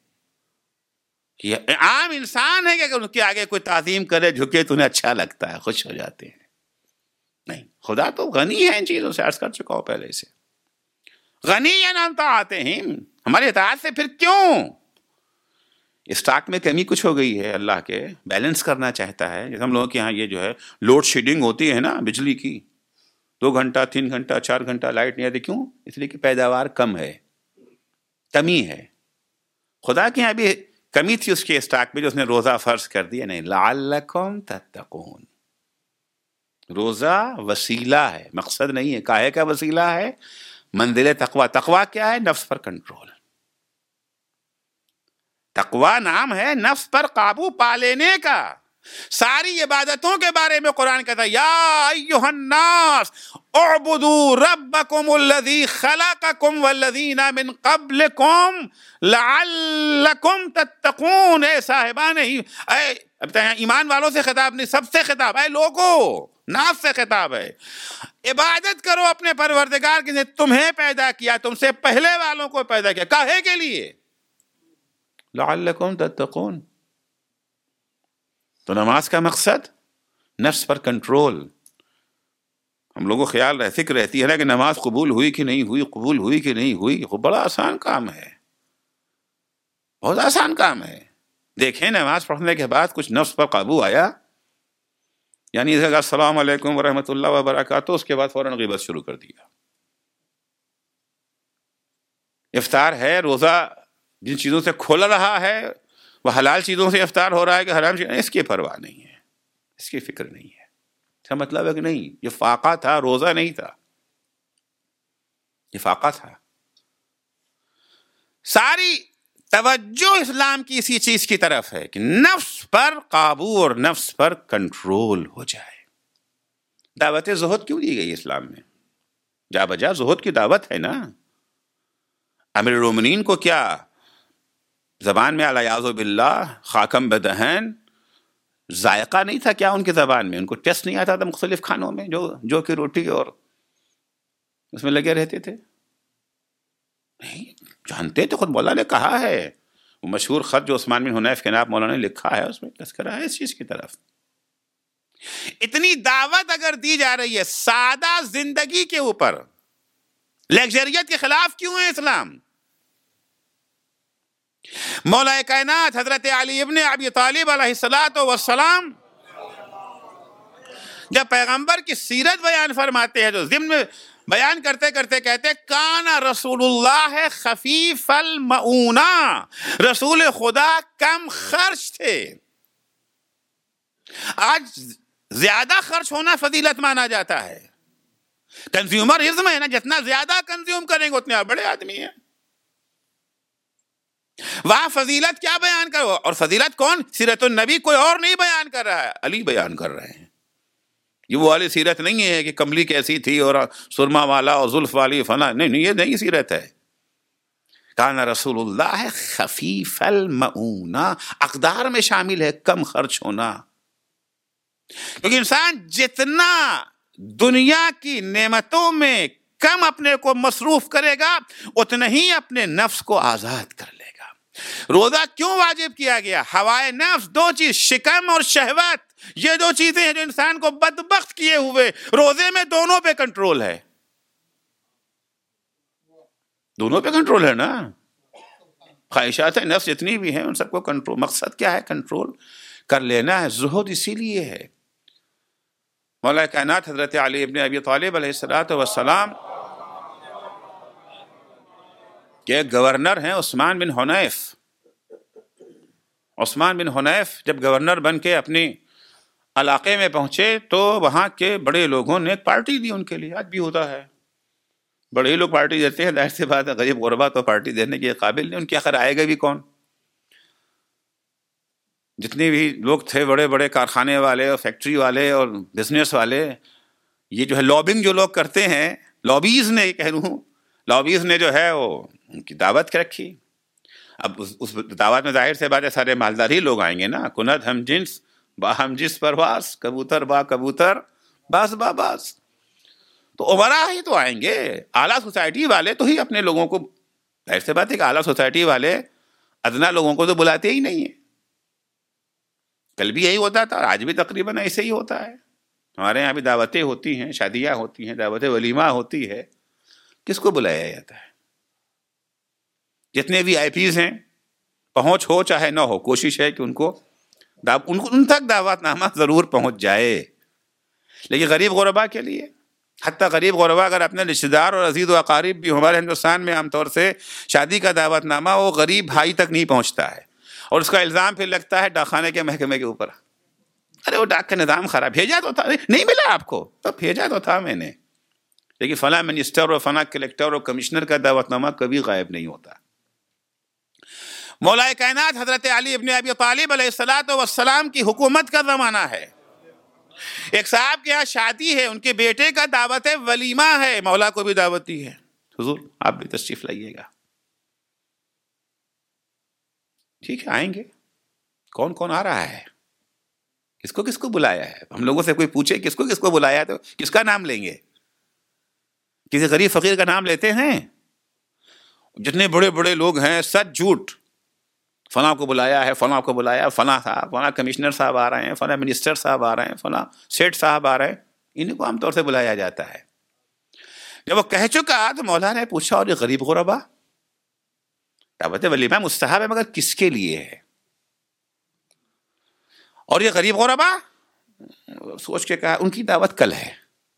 Speaker 1: یہ عام انسان ہے کہ اگر ان کے آگے کوئی تعظیم کرے، جھکے تو انہیں اچھا لگتا ہے، خوش ہو جاتے ہیں. نہیں، خدا تو غنی ہے ان چیزوں سے. عرض کر چکا ہوں پہلے سے، غنی عن طاعتہم. ہمارے اطاعت سے پھر کیوں؟ اسٹاک میں کمی کچھ ہو گئی ہے، اللہ کے بیلنس کرنا چاہتا ہے. جیسے ہم لوگوں کے یہاں یہ جو ہے لوڈ شیڈنگ ہوتی ہے نا بجلی کی، دو گھنٹہ تین گھنٹہ چار گھنٹہ لائٹ نہیں آتی. کیوں؟ اس لیے کہ پیداوار کم ہے، کمی ہے. خدا کے یہاں بھی کمی تھی اس کے اسٹاک میں، جو اس نے روزہ فرض کر دیا. نہیں، لعلکم تتقون. روزہ وسیلہ ہے، مقصد نہیں ہے. کاہے کا وسیلہ ہے؟ منزل تقوی. تقوی کیا ہے؟ نفس پر کنٹرول. تقوی نام ہے نفس پر قابو پا لینے کا. ساری عبادتوں کے بارے میں قرآن کہتا ہے یا ایھا الناس اعبدوا ربکم الذی خلقکم والذین من قبلکم لعلکم تتقون. اے صاحبان، اے ایمان والوں سے خطاب نہیں، سب سے خطاب. اے لوگو، ناس سے خطاب ہے. عبادت کرو اپنے پروردگار کی نے تمہیں پیدا کیا، تم سے پہلے والوں کو پیدا کیا. کاہے کے لیے؟ لعلکم تتقون. تو نماز کا مقصد نفس پر کنٹرول. ہم لوگوں کو خیال رہ فکر رہتی ہے نا کہ نماز قبول ہوئی کہ نہیں ہوئی، قبول ہوئی کہ نہیں ہوئی. وہ بڑا آسان کام ہے، بہت آسان کام ہے. دیکھیں نماز پڑھنے کے بعد کچھ نفس پر قابو آیا، یعنی السلام علیکم ورحمۃ اللہ وبرکاتہ، اس کے بعد فوراً غیبت شروع کر دیا. افطار ہے، روزہ جن چیزوں سے کھول رہا ہے وہ حلال چیزوں سے افطار ہو رہا ہے کہ حرام چیزیں، اس کی پرواہ نہیں ہے، اس کی فکر نہیں ہے. اس کا مطلب ہے کہ نہیں، یہ فاقہ تھا، روزہ نہیں تھا، یہ فاقہ تھا. ساری توجہ اسلام کی اسی چیز کی طرف ہے کہ نفس پر قابو اور نفس پر کنٹرول ہو جائے. دعوت زہد کیوں دی گئی اسلام میں؟ جا بجا زہد کی دعوت ہے نا. امیر المومنین کو کیا زبان میں الیاذ باللہ خاکم بدہن ذائقہ نہیں تھا کیا ان کی زبان میں؟ ان کو ٹیسٹ نہیں آتا تھا مختلف کھانوں میں، جو جو کی روٹی اور اس میں لگے رہتے تھے؟ نہیں جانتے تھے. خود مولا نے کہا ہے، وہ مشہور خط جو عثمان بن حنیف کے نام مولانا نے لکھا ہے، اس میں تذکرہ ہے اس چیز کی طرف. اتنی دعوت اگر دی جا رہی ہے سادہ زندگی کے اوپر، لیگزریت کے خلاف کیوں ہے اسلام؟ مولا کائنات حضرت علی ابن ابی طالب علیہ الصلوۃ والسلام جب پیغمبر کی سیرت بیان فرماتے ہیں تو ضمن میں بیان کرتے کرتے کہتے کان رسول اللہ خفیف المعونہ، رسول خدا کم خرچ تھے۔ آج زیادہ خرچ ہونا فضیلت مانا جاتا ہے، کنزیومرزم ہے نا، جتنا زیادہ کنزیوم کریں گے اتنے آپ بڑے آدمی ہیں۔ وہاں فضیلت کیا بیان کرو، اور فضیلت کون؟ سیرت النبی کوئی اور نہیں بیان کر رہا ہے، علی بیان کر رہے ہیں۔ یہ وہ والی سیرت نہیں ہے کہ کملی کیسی تھی اور سرما والا اور زلف والی فنا، نہیں نہیں، یہ نہیں سیرت ہے۔ کان رسول اللہ خفیف المعونہ، اقدار میں شامل ہے کم خرچ ہونا، کیونکہ انسان جتنا دنیا کی نعمتوں میں کم اپنے کو مصروف کرے گا اتنا ہی اپنے نفس کو آزاد کر لے گا۔ روزہ کیوں واجب کیا گیا؟ ہوائے نفس، دو چیز، شکم اور شہوت، یہ دو چیزیں ہیں جو انسان کو بدبخت کیے ہوئے، روزے میں دونوں پہ کنٹرول ہے، دونوں پہ کنٹرول ہے نا۔ خواہشات نفس جتنی بھی ہیں ان سب کو کنٹرول، مقصد کیا ہے؟ کنٹرول کر لینا ہے۔ زہد اسی لیے ہے۔ مولا کائنات حضرت علی ابن ابی طالب علیہ الصلوۃ والسلام کے گورنر ہیں عثمان بن حنیف۔ عثمان بن حنیف جب گورنر بن کے اپنی علاقے میں پہنچے تو وہاں کے بڑے لوگوں نے ایک پارٹی دی ان کے لیے، آج بھی ہوتا ہے، بڑے ہی لوگ پارٹی دیتے ہیں، ظاہر سی بات ہے غریب غربا تو پارٹی دینے کے قابل نہیں، ان کے آخر آئے گا بھی کون؟ جتنے بھی لوگ تھے بڑے بڑے کارخانے والے اور فیکٹری والے اور بزنس والے، یہ جو ہے لابنگ جو لوگ کرتے ہیں، لابیز نے کہہ لوں لابیز نے جو ہے وہ ان کی دعوت کے رکھی۔ اب اس, اس دعوت میں ظاہر سے بات ہے سارے مالدار ہی لوگ آئیں گے نا، کند ہم جنس با ہم جس پرواز، کبوتر با کبوتر باز با باز، تو عمرا ہی تو آئیں گے، اعلیٰ سوسائٹی والے تو ہی اپنے لوگوں کو، ظاہر سے بات ہے کہ اعلیٰ سوسائٹی والے ادنا لوگوں کو تو بلاتے ہی نہیں ہیں۔ کل بھی یہی ہوتا تھا، آج بھی تقریباً ایسے ہی ہوتا ہے۔ ہمارے یہاں بھی دعوتیں ہوتی ہیں، شادیاں ہوتی ہیں، دعوت ولیمہ ہوتی ہے، کس کو بلایا جاتا ہے؟ جتنے بھی آئی پیز ہیں، پہنچ ہو چاہے نہ ہو، کوشش ہے کہ ان کو ان, ان تک دعوت نامہ ضرور پہنچ جائے۔ لیکن غریب غربا کے لیے، حتیٰ غریب غربا اگر اپنے رشتہ دار اور عزیز و اقارب بھی، ہمارے ہندوستان میں عام طور سے شادی کا دعوت نامہ وہ غریب بھائی تک نہیں پہنچتا ہے، اور اس کا الزام پھر لگتا ہے ڈاک خانے کے محکمے کے اوپر، ارے وہ ڈاک کا نظام خراب، بھیجا تو تھا، نہیں ملا آپ کو، تو بھیجا تو تھا میں نے، لیکن فلاں منسٹر اور فلاں کلیکٹر اور کمشنر کا دعوت نامہ کبھی غائب نہیں ہوتا۔ مولا کائنات حضرت علی ابن ابی طالب علیہ الصلوۃ والسلام کی حکومت کا زمانہ ہے۔ ایک صاحب کے یہاں شادی ہے، ان کے بیٹے کا دعوت ہے، ولیمہ ہے، مولا کو بھی دعوت دی ہے، حضور آپ بھی تشریف لائیے گا۔ ٹھیک ہے آئیں گے، کون کون آ رہا ہے، کس کو کس کو بلایا ہے؟ ہم لوگوں سے کوئی پوچھے کس کو کس کو بلایا ہے تو کس کا نام لیں گے؟ کسی غریب فقیر کا نام لیتے ہیں؟ جتنے بڑے بڑے لوگ ہیں سچ جھوٹ، فلاں کو بلایا ہے، فلاں کو بلایا، فلاں صاحب، فلاں کمشنر صاحب آ رہے ہیں، فلاں منسٹر صاحب آ رہے ہیں، فلاں سیٹ صاحب آ رہے ہیں، انہیں کو عام طور سے بلایا جاتا ہے۔ جب وہ کہہ چکا تو مولا نے پوچھا اور یہ غریب غربا، دعوت ولیمہ مستحب ہے مگر کس کے لیے ہے؟ اور یہ غریب غربا سوچ کے کہا ان کی دعوت کل ہے،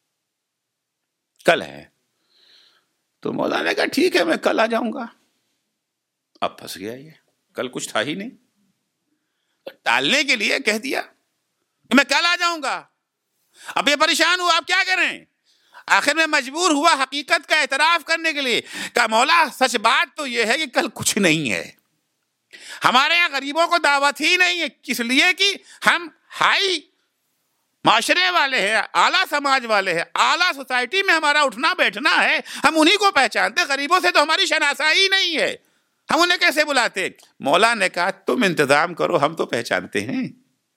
Speaker 1: کل ہے۔ تو مولا نے کہا ٹھیک ہے میں کل آ جاؤں گا۔ اب پھنس گیا، یہ کل کچھ تھا ہی نہیں، ٹالنے کے لیے کہہ دیا کہ میں کل آ جاؤں گا۔ اب یہ پریشان ہوا اب کیا کریں، آخر میں مجبور ہوا حقیقت کا اعتراف کرنے کے لیے، کہا مولا سچ بات تو یہ ہے کہ کل کچھ نہیں ہے، ہمارے یہاں غریبوں کو دعوت ہی نہیں ہے، کس لیے کہ ہم ہائی معاشرے والے ہیں، اعلیٰ سماج والے ہیں، اعلیٰ سوسائٹی میں ہمارا اٹھنا بیٹھنا ہے، ہم انہی کو پہچانتے، غریبوں سے تو ہماری شناسائی نہیں ہے، ہم انہیں کیسے بلاتے؟ مولا نے کہا تم انتظام کرو، ہم تو پہچانتے ہیں،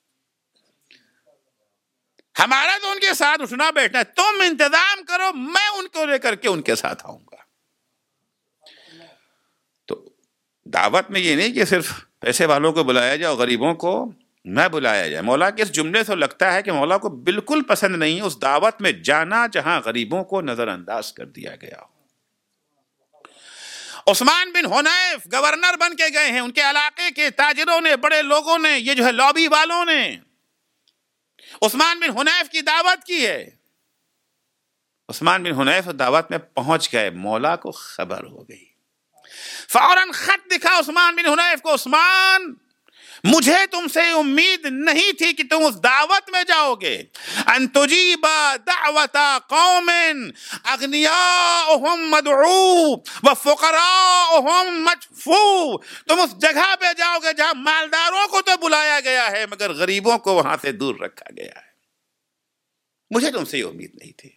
Speaker 1: ہمارا تو ان کے ساتھ اٹھنا بیٹھنا ہے، تم انتظام کرو، میں ان کو لے کر کے ان کے ساتھ آؤں گا۔ تو دعوت میں یہ نہیں کہ صرف پیسے والوں کو بلایا جائے اور غریبوں کو نہ بلایا جائے۔ مولا کے اس جملے سے لگتا ہے کہ مولا کو بالکل پسند نہیں اس دعوت میں جانا جہاں غریبوں کو نظر انداز کر دیا گیا ہو۔ عثمان بن حنیف گورنر بن کے گئے ہیں، ان کے علاقے کے تاجروں نے، بڑے لوگوں نے، یہ جو ہے لابی والوں نے عثمان بن حنیف کی دعوت کی ہے. عثمان بن حنیف دعوت میں پہنچ گئے، مولا کو خبر ہو گئی، فوراً خط دکھا عثمان بن حنیف کو، عثمان مجھے تم سے امید نہیں تھی کہ تم اس دعوت میں جاؤ گے. ان تجیب دعوت قوم اغنیاؤہم مدعو وفقراؤہم مدفوع. تم اس جگہ پہ جاؤ گے جہاں مالداروں کو تو بلایا گیا ہے مگر غریبوں کو وہاں سے دور رکھا گیا ہے. مجھے تم سے یہ امید نہیں تھی.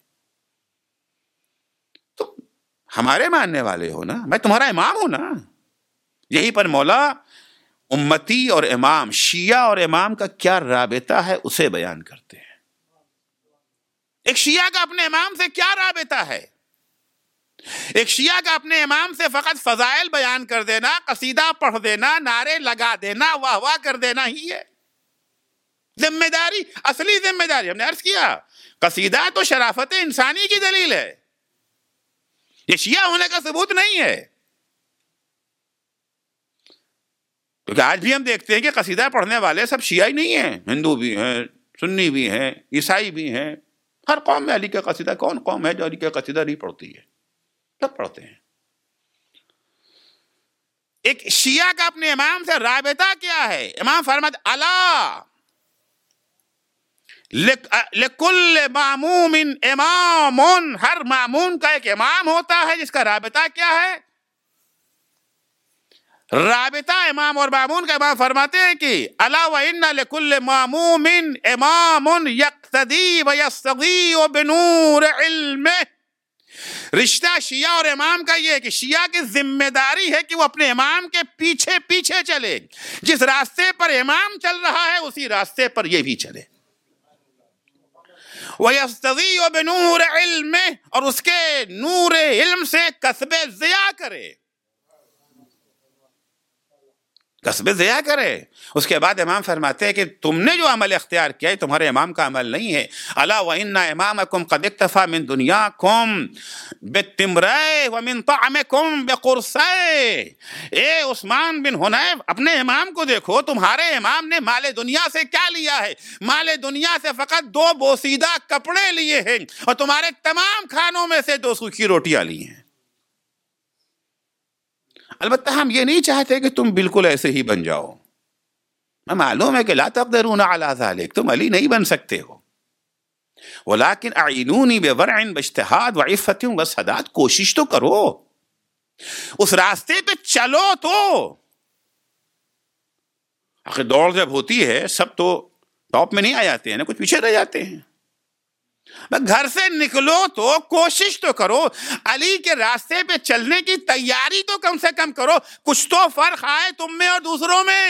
Speaker 1: تم ہمارے ماننے والے ہو نا، میں تمہارا امام ہوں نا. یہی پر مولا امتی اور امام، شیعہ اور امام کا کیا رابطہ ہے اسے بیان کرتے ہیں. ایک شیعہ کا اپنے امام سے کیا رابطہ ہے؟ ایک شیعہ کا اپنے امام سے فقط فضائل بیان کر دینا، قصیدہ پڑھ دینا، نعرے لگا دینا، واہ واہ کر دینا ہی ہے. ذمہ داری، اصلی ذمہ داری ہم نے عرض کیا، قصیدہ تو شرافت انسانی کی دلیل ہے، یہ شیعہ ہونے کا ثبوت نہیں ہے. کیونکہ آج بھی ہم دیکھتے ہیں کہ قصیدہ پڑھنے والے سب شیعہ ہی نہیں ہیں، ہندو بھی ہیں، سنی بھی ہیں، عیسائی بھی ہیں. ہر قوم میں علی کا قصیدہ، کون قوم ہے جو علی کا قصیدہ نہیں پڑھتی ہے؟ سب پڑھتے ہیں. ایک شیعہ کا اپنے امام سے رابطہ کیا ہے؟ امام فرماتے الا لکل معموم امام، ہر معموم کا ایک امام ہوتا ہے جس کا رابطہ کیا ہے؟ رابطہ امام اور مامون کا. امام فرماتے ہیں کہ الا وان لکل ماموم امام یقتدی ویستضیء بنور علمہ. رشتہ شیعہ اور امام کا یہ ہے کہ شیعہ کی ذمہ داری ہے کہ وہ اپنے امام کے پیچھے پیچھے چلے، جس راستے پر امام چل رہا ہے اسی راستے پر یہ بھی چلے. ویستضیء بنور علمہ، اور اس کے نور علم سے کسب ضیاء کرے، کسب ضیاء کرے. اس کے بعد امام فرماتے ہیں کہ تم نے جو عمل اختیار کیا ہے تمہارے امام کا عمل نہیں ہے. الا وان امامکم قد اکتفى من دنیاکم بالتمرہ ومن طعمکم بقرصہ. اے عثمان بن حنیف، اپنے امام کو دیکھو، تمہارے امام نے مال دنیا سے کیا لیا ہے؟ مال دنیا سے فقط دو بوسیدہ کپڑے لیے ہیں، اور تمہارے تمام کھانوں میں سے دو سوکھی روٹیاں لی ہیں. البتہ ہم یہ نہیں چاہتے کہ تم بالکل ایسے ہی بن جاؤ. میں معلوم ہے کہ لا تقدرون علی ذلک، تم علی نہیں بن سکتے ہو. ولیکن اعینونی بورع باجتہاد وعفت وصداد، کوشش تو کرو، اس راستے پہ چلو. تو آخر دوڑ جب ہوتی ہے سب تو ٹاپ میں نہیں آ جاتے ہیں نا، کچھ پیچھے رہ جاتے ہیں. گھر سے نکلو تو کوشش تو کرو، علی کے راستے پہ چلنے کی تیاری تو کم سے کم کرو. کچھ تو فرق آئے تم میں اور دوسروں میں.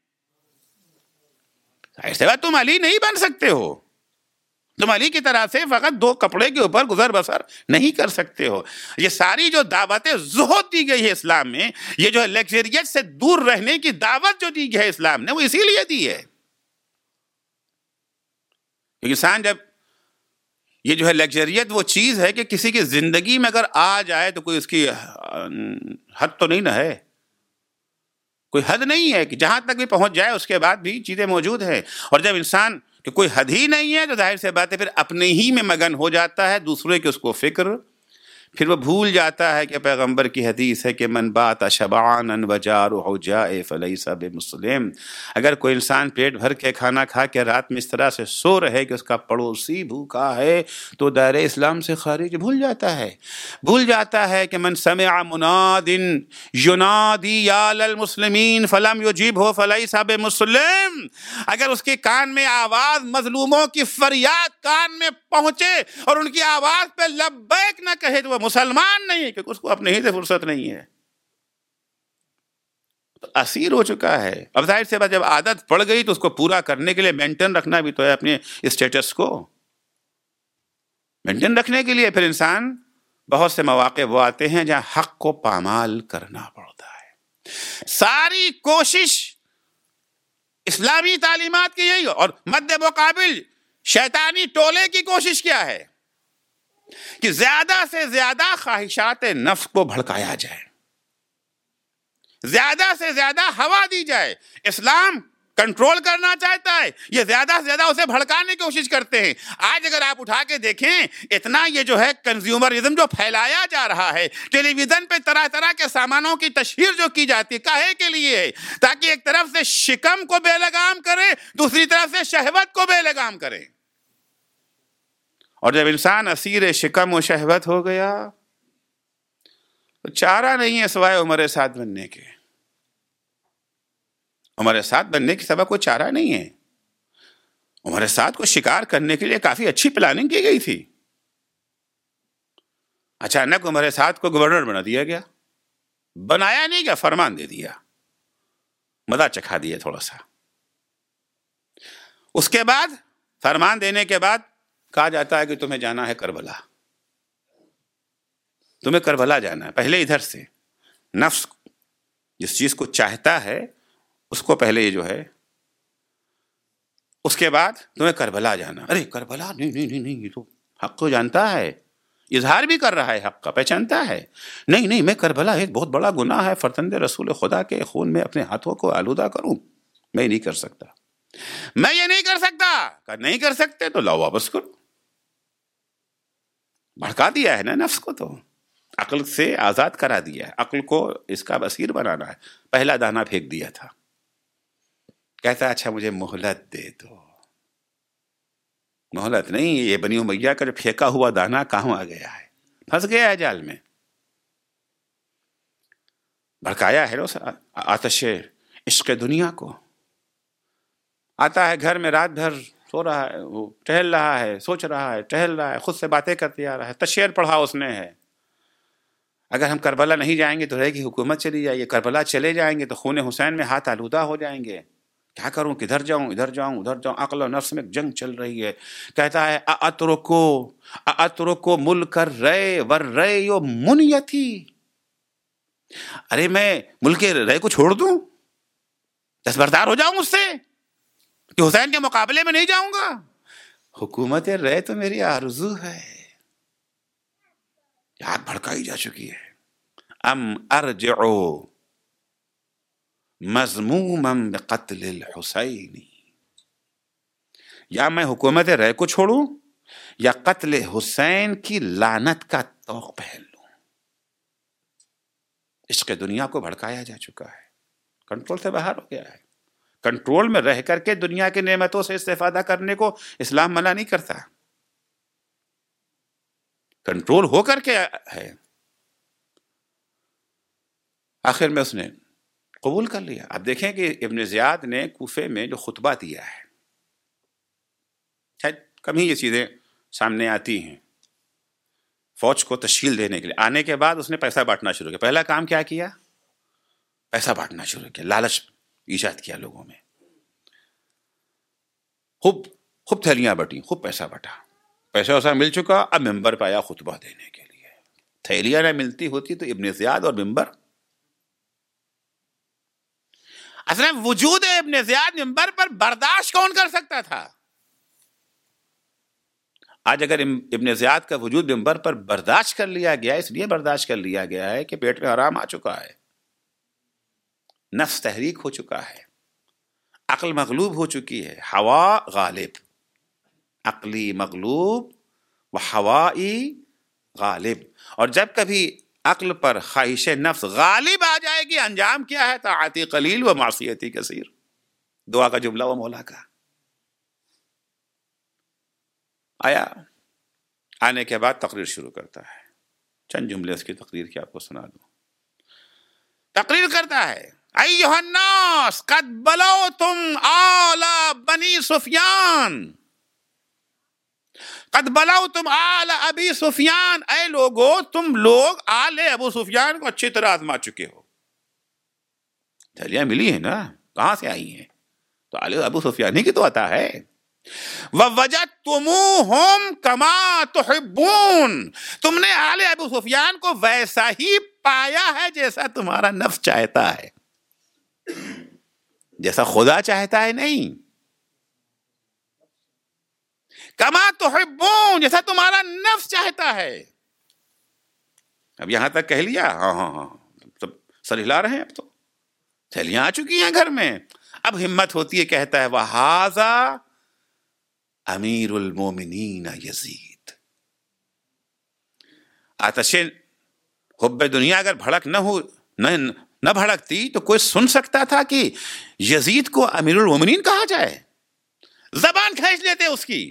Speaker 1: ایسے بات تم علی نہیں بن سکتے ہو. تم علی کی طرح سے فقط دو کپڑے کے اوپر گزر بسر نہیں کر سکتے ہو. یہ ساری جو دعوت زہد دی گئی ہے اسلام میں، یہ جو ہے لگژریت سے دور رہنے کی دعوت جو دی گئی ہے اسلام نے، وہ اسی لیے دی ہے. انسان جب یہ جو ہے لگژریت وہ چیز ہے کہ کسی کی زندگی میں اگر آ جائے تو کوئی اس کی حد تو نہیں نہ ہے، کوئی حد نہیں ہے کہ جہاں تک بھی پہنچ جائے اس کے بعد بھی چیزیں موجود ہیں. اور جب انسان کہ کوئی حد ہی نہیں ہے تو ظاہر سے بات ہے پھر اپنے ہی میں مگن ہو جاتا ہے، دوسرے کی اس کو فکر، پھر وہ بھول جاتا ہے کہ پیغمبر کی حدیث ہے کہ من بات شبعانا وجارہ جائع فلیس بمسلم. اگر کوئی انسان پیٹ بھر کے کھانا کھا کے رات میں اس طرح سے سو رہے کہ اس کا پڑوسی بھوکا ہے تو دائرہ اسلام سے خارج. بھول جاتا ہے بھول جاتا ہے کہ من سمع مناد ینادی یا للمسلمین فلم یجبہ فلیس بمسلم. اگر اس کے کان میں آواز مظلوموں کی فریاد کان میں پہنچے اور ان کی آواز پہ لبیک نہ کہے تو وہ مسلمان نہیں ہے، کیونکہ اس کو اپنے ہی سے فرصت نہیں ہے، تو اسیر ہو چکا ہے. اب ظاہر سے بات جب عادت پڑ گئی تو اس کو پورا کرنے کے لیے مینٹین رکھنا بھی تو ہے اپنے اسٹیٹس کو مینٹین رکھنے کے لیے. پھر انسان بہت سے مواقع وہ آتے ہیں جہاں حق کو پامال کرنا پڑتا ہے. ساری کوشش اسلامی تعلیمات کی یہی، اور مد مقابل شیطانی ٹولے کی کوشش کیا ہے کہ زیادہ سے زیادہ خواہشات نفس کو بھڑکایا جائے. زیادہ سے زیادہ ہوا دی جائے. اسلام کنٹرول کرنا چاہتا ہے, یہ زیادہ سے زیادہ اسے بھڑکانے کی کوشش کرتے ہیں. آج اگر آپ اٹھا کے دیکھیں, اتنا یہ جو ہے کنزیومرزم جو پھیلایا جا رہا ہے, ٹیلی ویژن پہ طرح طرح کے سامانوں کی تشہیر جو کی جاتی ہے, کاہے کے لیے ہے؟ تاکہ ایک طرف سے شکم کو بے لگام کرے, دوسری طرف سے شہوت کو بے لگام کرے. اور جب انسان اسیر شکم و شہوت ہو گیا تو چارہ نہیں ہے سوائے عمر سعد بننے کے. عمر سعد بننے کی سبب کوئی چارہ نہیں ہے. عمر سعد کو شکار کرنے کے لیے کافی اچھی پلاننگ کی گئی تھی. اچانک عمر سعد کو گورنر بنا دیا گیا. بنایا نہیں گیا, فرمان دے دیا, مزہ چکھا دیا تھوڑا سا. اس کے بعد فرمان دینے کے بعد کہا جاتا ہے کہ تمہیں جانا ہے کربلا, تمہیں کربلا جانا ہے. پہلے ادھر سے نفس جس چیز کو چاہتا ہے اس کو پہلے یہ جو ہے, اس کے بعد تمہیں کربلا جانا. ارے کربلا نہیں نہیں نہیں نہیں, یہ تو حق کو جانتا ہے, اظہار بھی کر رہا ہے حق کا, پہچانتا ہے. نہیں نہیں, میں کربلا ایک بہت بڑا گناہ ہے, فرزند رسول خدا کے خون میں اپنے ہاتھوں کو آلودہ کروں, میں نہیں کر سکتا, میں یہ نہیں کر سکتا. کہ نہیں کر سکتے تو لاؤ واپس کرو. بھڑکا دیا ہے نا نفس کو, تو عقل سے آزاد کرا دیا ہے. عقل کو اس کا بصیر بنانا ہے. پہلا دانہ پھینک دیا تھا, کہتا اچھا مجھے مہلت دے دو. مہلت نہیں, یہ بنی امیہ کا جو پھینکا ہوا دانہ کہاں آ گیا ہے, پھنس گیا ہے جال میں. بھڑکایا ہے آتش عشق دنیا کو. آتا ہے گھر میں رات بھر سو رہا ہے, وہ ٹہل رہا ہے, سوچ رہا ہے, ٹہل رہا ہے, خود سے باتیں کرتے آ رہا ہے. تشعیر پڑھا اس نے ہے, اگر ہم کربلا نہیں جائیں گے تو رہے گی حکومت چلی جائے گی, کربلا چلے جائیں گے تو خون حسین میں ہاتھ آلودہ ہو جائیں گے. کیا کروں, کدھر جاؤں, ادھر جاؤں ادھر جاؤں. عقل و نفس میں جنگ چل رہی ہے. کہتا ہے اترکو اترکو ملک الرے والرے منیتی, ارے میں ملک رے کو چھوڑ دوں, دستبردار ہو جاؤں اس سے, کہ حسین کے مقابلے میں نہیں جاؤں گا. حکومت رے تو میری آرزو ہے. یاد بھڑکائی جا چکی ہے. ام ارجعو مذموما بقتل الحسین, یا میں حکومت رے کو چھوڑوں یا قتل حسین کی لعنت کا طوق پہن لوں. عشق دنیا کو بھڑکایا جا چکا ہے, کنٹرول سے باہر ہو گیا ہے. کنٹرول میں رہ کر کے دنیا کی نعمتوں سے استفادہ کرنے کو اسلام منع نہیں کرتا, کنٹرول ہو کر کے ہے. آخر میں اس نے قبول کر لیا. اب دیکھیں کہ ابن زیاد نے کوفے میں جو خطبہ دیا ہے, شاید کم ہی یہ چیزیں سامنے آتی ہیں, فوج کو تشکیل دینے کے لیے. آنے کے بعد اس نے پیسہ بانٹنا شروع کیا. پہلا کام کیا کیا, پیسہ بانٹنا شروع کیا, لالچ ایجاد کیا لوگوں میں. خوب خوب تھیلیاں بٹی, خوب پیسہ بٹا, پیسہ ویسا مل چکا. اب ممبر پہ آیا خطبہ دینے کے لیے. تھیلیاں نہ ملتی ہوتی تو ابن زیاد اور ممبر, اصل وجود ابن زیاد ممبر پر برداشت کون کر سکتا تھا؟ آج اگر ابن زیاد کا وجود ممبر پر برداشت کر لیا گیا, اس لیے برداشت کر لیا گیا ہے کہ پیٹ میں آرام آ چکا ہے, نفس تحریک ہو چکا ہے, عقل مغلوب ہو چکی ہے, ہوا غالب, عقلی مغلوب و ہوائی غالب. اور جب کبھی عقل پر خواہش نفس غالب آ جائے گی, انجام کیا ہے؟ طاعتی قلیل و معصیتی کثیر. دعا کا جملہ و مولا کا. آیا, آنے کے بعد تقریر شروع کرتا ہے. چند جملے اس کی تقریر کی آپ کو سنا دوں. تقریر کرتا ہے, ایھا الناس قد بلوتم آل بنی سفیان, قد بلوتم آل ابی سفیان, اے لوگو تم لوگ آل ابو سفیان کو اچھی طرح آزما چکے ہو. تھیلیاں ملی ہیں نا, کہاں سے آئی ہیں؟ تو آل ابو سفیان ہی کی تو عطا ہے. وَوَجَدْتُمُوهُمْ كَمَا تُحِبُّونَ, تم نے آل ابو سفیان کو ویسا ہی پایا ہے جیسا تمہارا نفس چاہتا ہے, جیسا خدا چاہتا ہے نہیں. کما تحبون, جیسا تمہارا نفس چاہتا ہے. اب یہاں تک کہہ لیا, ہاں ہاں ہاں سب سر ہلا رہے ہیں اب تو, تھیلیاں آ چکی ہیں گھر میں. اب ہمت ہوتی ہے, کہتا ہے وَهَذَا امیر المومنین یزید. آتش حب دنیا اگر بھڑک نہ ہو نہ نہ بھڑکتی تو کوئی سن سکتا تھا کہ یزید کو امیر المومنین کہا جائے؟ زبان کھینچ لیتے اس کی.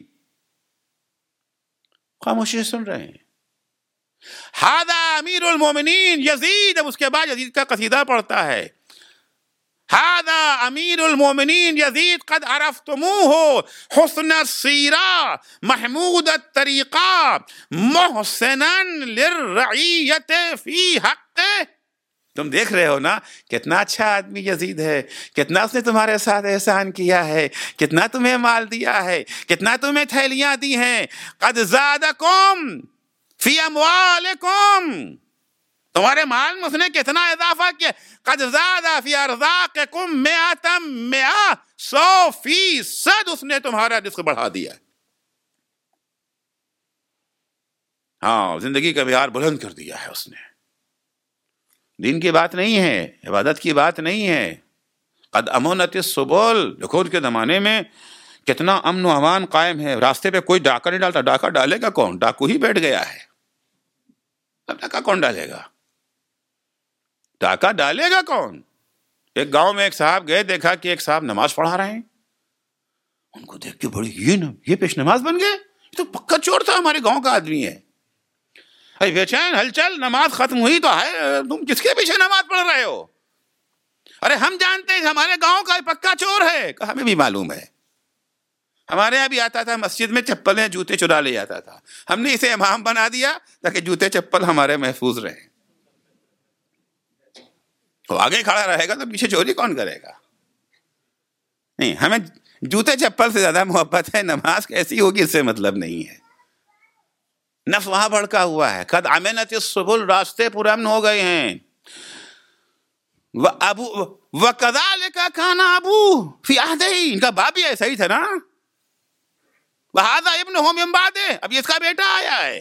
Speaker 1: خاموشی سے سن رہے ہیں. ہاذا امیر المومنین یزید. اب اس کے بعد یزید کا قصیدہ پڑھتا ہے. ہاذا امیر المومنین یزید قد عرفتموہ حسن السیرہ محمود الطریقہ محسنا للرعیت فی حق. تم دیکھ رہے ہو نا کتنا اچھا آدمی یزید ہے, کتنا اس نے تمہارے ساتھ احسان کیا ہے, کتنا تمہیں مال دیا ہے, کتنا تمہیں تھیلیاں دی ہیں. قد زادکم فی اموالکم, تمہارے مال میں اس نے کتنا اضافہ کیا. قد زاد فی ارزاقکم مئۃ مئہ, سو فیصد اس نے تمہارا رزق بڑھا دیا. ہاں, زندگی کا معیار بلند کر دیا ہے اس نے. دین کی بات نہیں ہے, عبادت کی بات نہیں ہے. قد امنت السبل, دیکھو ان کے زمانے میں کتنا امن و امان قائم ہے. راستے پہ کوئی ڈاکہ نہیں ڈالتا. ڈاکہ ڈالے گا کون؟ ڈاکو ہی بیٹھ گیا ہے. اب ڈاکہ کون ڈالے گا؟ ڈاکہ ڈالے گا کون؟ ایک گاؤں میں ایک صاحب گئے, دیکھا کہ ایک صاحب نماز پڑھا رہے ہیں. ان کو دیکھ کے بڑی یہ نا یہ پیش نماز بن گئے, یہ تو پکا چور تھا, ہمارے گاؤں کا آدمی ہے. ارے بے چین ہل چل, نماز ختم ہوئی تو ہے, تم کس کے پیچھے نماز پڑھ رہے ہو؟ ارے ہم جانتے ہیں ہمارے گاؤں کا پکا چور ہے. کہ ہمیں بھی معلوم ہے, ہمارے یہاں بھی آتا تھا مسجد میں چپلیں جوتے چرا لے جاتا تھا. ہم نے اسے امام بنا دیا تاکہ جوتے چپل ہمارے محفوظ رہیں. وہ آگے کھڑا رہے گا تو پیچھے چوری کون کرے گا؟ نہیں, ہمیں جوتے چپل سے زیادہ محبت ہے. نماز کیسی ہوگی اس سے مطلب نہیں ہے. نفس وہاں بھڑکا ہوا ہے. قد امنت السبل, راستے پرامن ہو گئے ہیں. ابو وکذالک کان ابوہ فی عہدہ, ان کا باپ بھی ایسا ہی تھا نا. وہذا ابنہ من بعدہ, اب یہ اس کا بیٹا آیا ہے.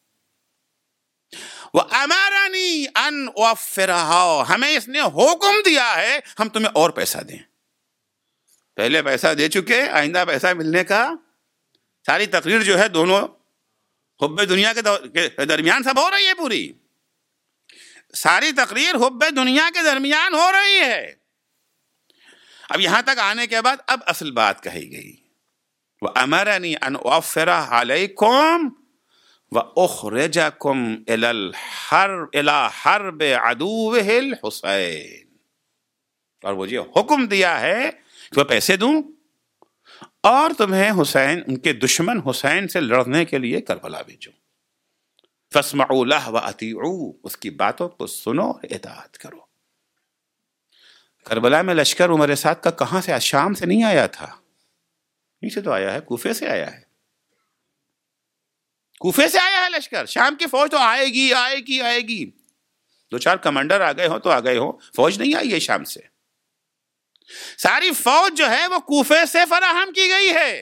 Speaker 1: وَأَمَرَنِي أَنْ أُوَفِّرَهَا, ہمیں اس نے حکم دیا ہے ہم تمہیں اور پیسہ دیں. پہلے پیسہ دے چکے, آئندہ پیسہ ملنے کا. ساری تقریر جو ہے دونوں حب دنیا کے درمیان سب ہو رہی ہے. پوری ساری تقریر حب دنیا کے درمیان ہو رہی ہے. اب یہاں تک آنے کے بعد اب اصل بات کہی گئی. وَأَمَرَنِي أَنْ أُوَفِّرَ عَلَيْكُمْ وَأُخْرِجَكُمْ إِلَى الْحَرْبِ إِلَى حَرْبِ عَدُوِّهِ الْحُسَيْنِ, اور وہ یہ حکم دیا ہے کہ میں پیسے دوں اور تمہیں حسین, ان کے دشمن حسین سے لڑنے کے لیے کربلا بھیجوں. فَاسْمَعُوا لَهُ وَأَطِيعُوا, اس کی باتوں کو سنو اور اطاعت کرو. کربلا میں لشکر عمر سعد کا کہاں سے؟ شام سے نہیں آیا تھا, نہیں سے تو آیا ہے, کوفے سے آیا ہے. کوفے سے آیا ہے لشکر. شام کی فوج تو آئے گی آئے گی آئے گی. دو چار کمانڈر آ گئے ہوں تو آ گئے ہوں, فوج نہیں آئی ہے شام سے. ساری فوج جو ہے وہ کوفے سے فراہم کی گئی ہے.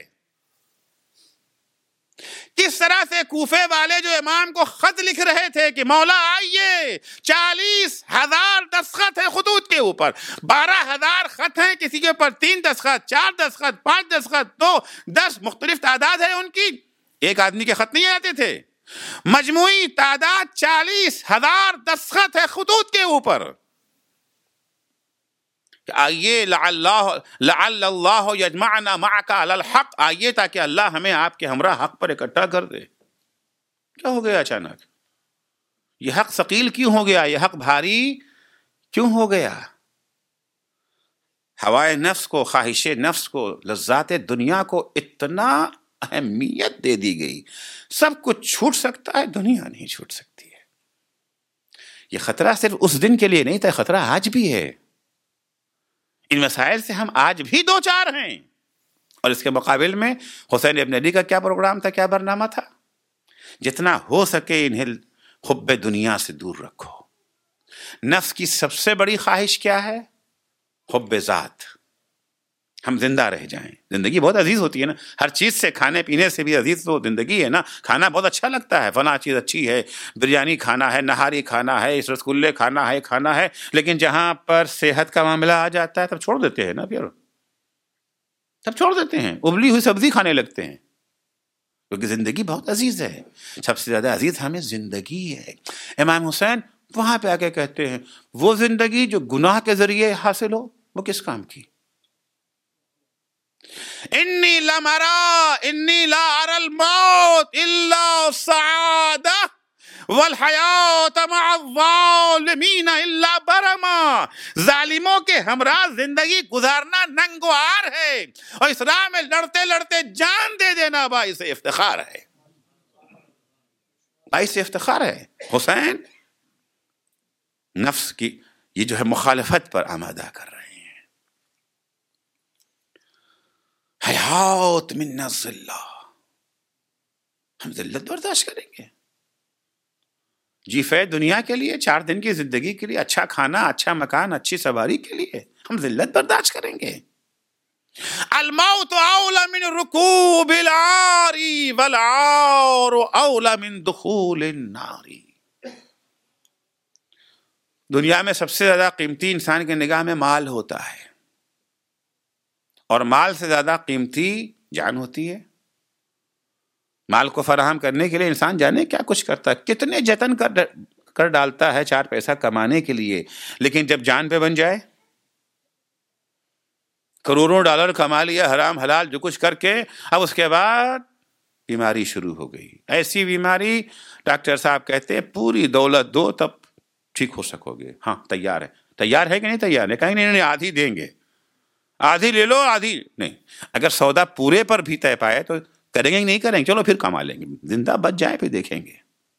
Speaker 1: کس طرح سے کوفے والے جو امام کو خط لکھ رہے تھے کہ مولا آئیے, چالیس ہزار دستخط ہے خطوط کے اوپر, بارہ ہزار خط ہیں, کسی کے اوپر تین دستخط, چار دستخط, پانچ دستخط, دو دس مختلف تعداد ہے ان کی. ایک آدمی کے خط نہیں آتے تھے. مجموعی تعداد چالیس ہزار دستخط ہے خطوط کے اوپر. آئیے لعل اللہ یجمعنا معک علی الحق, آئیے تاکہ اللہ ہمیں آپ کے ہمراہ حق پر اکٹھا کر دے. کیا ہو گیا اچانک؟ یہ حق ثقیل کیوں ہو گیا؟ یہ حق بھاری کیوں ہو گیا؟ ہوائے نفس کو, خواہش نفس کو, لذات دنیا کو اتنا اہمیت دے دی گئی. سب کچھ چھوٹ سکتا ہے, دنیا نہیں چھوٹ سکتی ہے. یہ خطرہ صرف اس دن کے لیے نہیں تھا, خطرہ آج بھی ہے. ان مسائل سے ہم آج بھی دو چار ہیں. اور اس کے مقابل میں حسین ابن علی کا کیا پروگرام تھا, کیا برنامہ تھا؟ جتنا ہو سکے انہیں حب دنیا سے دور رکھو. نفس کی سب سے بڑی خواہش کیا ہے؟ حب ذات. ہم زندہ رہ جائیں. زندگی بہت عزیز ہوتی ہے نا, ہر چیز سے, کھانے پینے سے بھی عزیز تو زندگی ہے نا. کھانا بہت اچھا لگتا ہے, فلاں چیز اچھی ہے, بریانی کھانا ہے, نہاری کھانا ہے, اس رسگلے کھانا ہے, کھانا ہے, لیکن جہاں پر صحت کا معاملہ آ جاتا ہے تب چھوڑ دیتے ہیں نا, پھر تب چھوڑ دیتے ہیں, ابلی ہوئی سبزی کھانے لگتے ہیں, کیونکہ زندگی بہت عزیز ہے. سب سے زیادہ عزیز ہمیں زندگی ہے. امام حسین وہاں پہ آ کے کہتے ہیں وہ زندگی جو گناہ کے ذریعے حاصل ہو وہ کس کام کی؟ انی لم ارا انی لا ارى الموت الا سعادہ والحیات مع الظالمین الا برما. ظالموں کے ہمراہ زندگی گزارنا ننگوار ہے, اور اس راہ میں لڑتے لڑتے جان دے دینا باعث افتخار ہے, باعث افتخار ہے. حسین نفس کی یہ جو ہے مخالفت پر آمادہ کر رہے ہیں. حیات من الذلہ, ہم ذلت برداشت کریں گے. جی فے دنیا کے لیے, چار دن کی زندگی کے لیے, اچھا کھانا, اچھا مکان, اچھی سواری کے لیے ہم ذلت برداشت کریں گے. الموت اولا من رکوب العار والعار اولا من دخول النار. دنیا میں سب سے زیادہ قیمتی انسان کی نگاہ میں مال ہوتا ہے, اور مال سے زیادہ قیمتی جان ہوتی ہے. مال کو فراہم کرنے کے لیے انسان جانے کیا کچھ کرتا ہے, کتنے جتن کر کر ڈالتا ہے چار پیسہ کمانے کے لیے, لیکن جب جان پہ بن جائے, کروڑوں ڈالر کما لیا حرام حلال جو کچھ کر کے, اب اس کے بعد بیماری شروع ہو گئی. ایسی بیماری ڈاکٹر صاحب کہتے ہیں پوری دولت دو تب ٹھیک ہو سکو گے. ہاں تیار ہے, تیار ہے کہ نہیں تیار ہے؟ کہیں نہیں, نہیں آدھی دیں گے, آدھی لے لو, آدھی نہیں. اگر سودا پورے پر بھی طے پائے تو کریں گے نہیں کریں گے, چلو پھر کما لیں گے, زندہ بچ جائے پھر دیکھیں گے.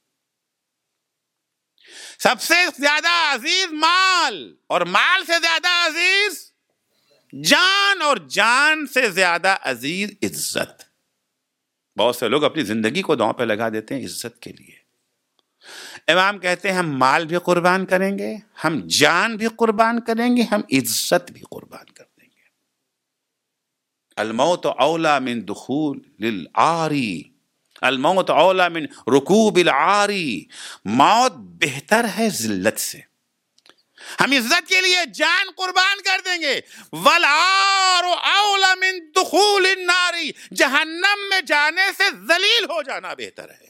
Speaker 1: سب سے زیادہ عزیز مال, اور مال سے زیادہ عزیز جان, اور جان سے زیادہ عزیز عزت. بہت سے لوگ اپنی زندگی کو داؤں پہ لگا دیتے ہیں عزت کے لیے. امام کہتے ہیں ہم مال بھی قربان کریں گے, ہم جان بھی قربان کریں گے, ہم عزت بھی قربان کر دیں گے. الموت اولا من دخول العاری, الموت اولا من رکوب العاری. موت بہتر ہے ذلت سے. ہم عزت کے لیے جان قربان کر دیں گے. والعار اولا من دخول النار, جہنم میں جانے سے ذلیل ہو جانا بہتر ہے.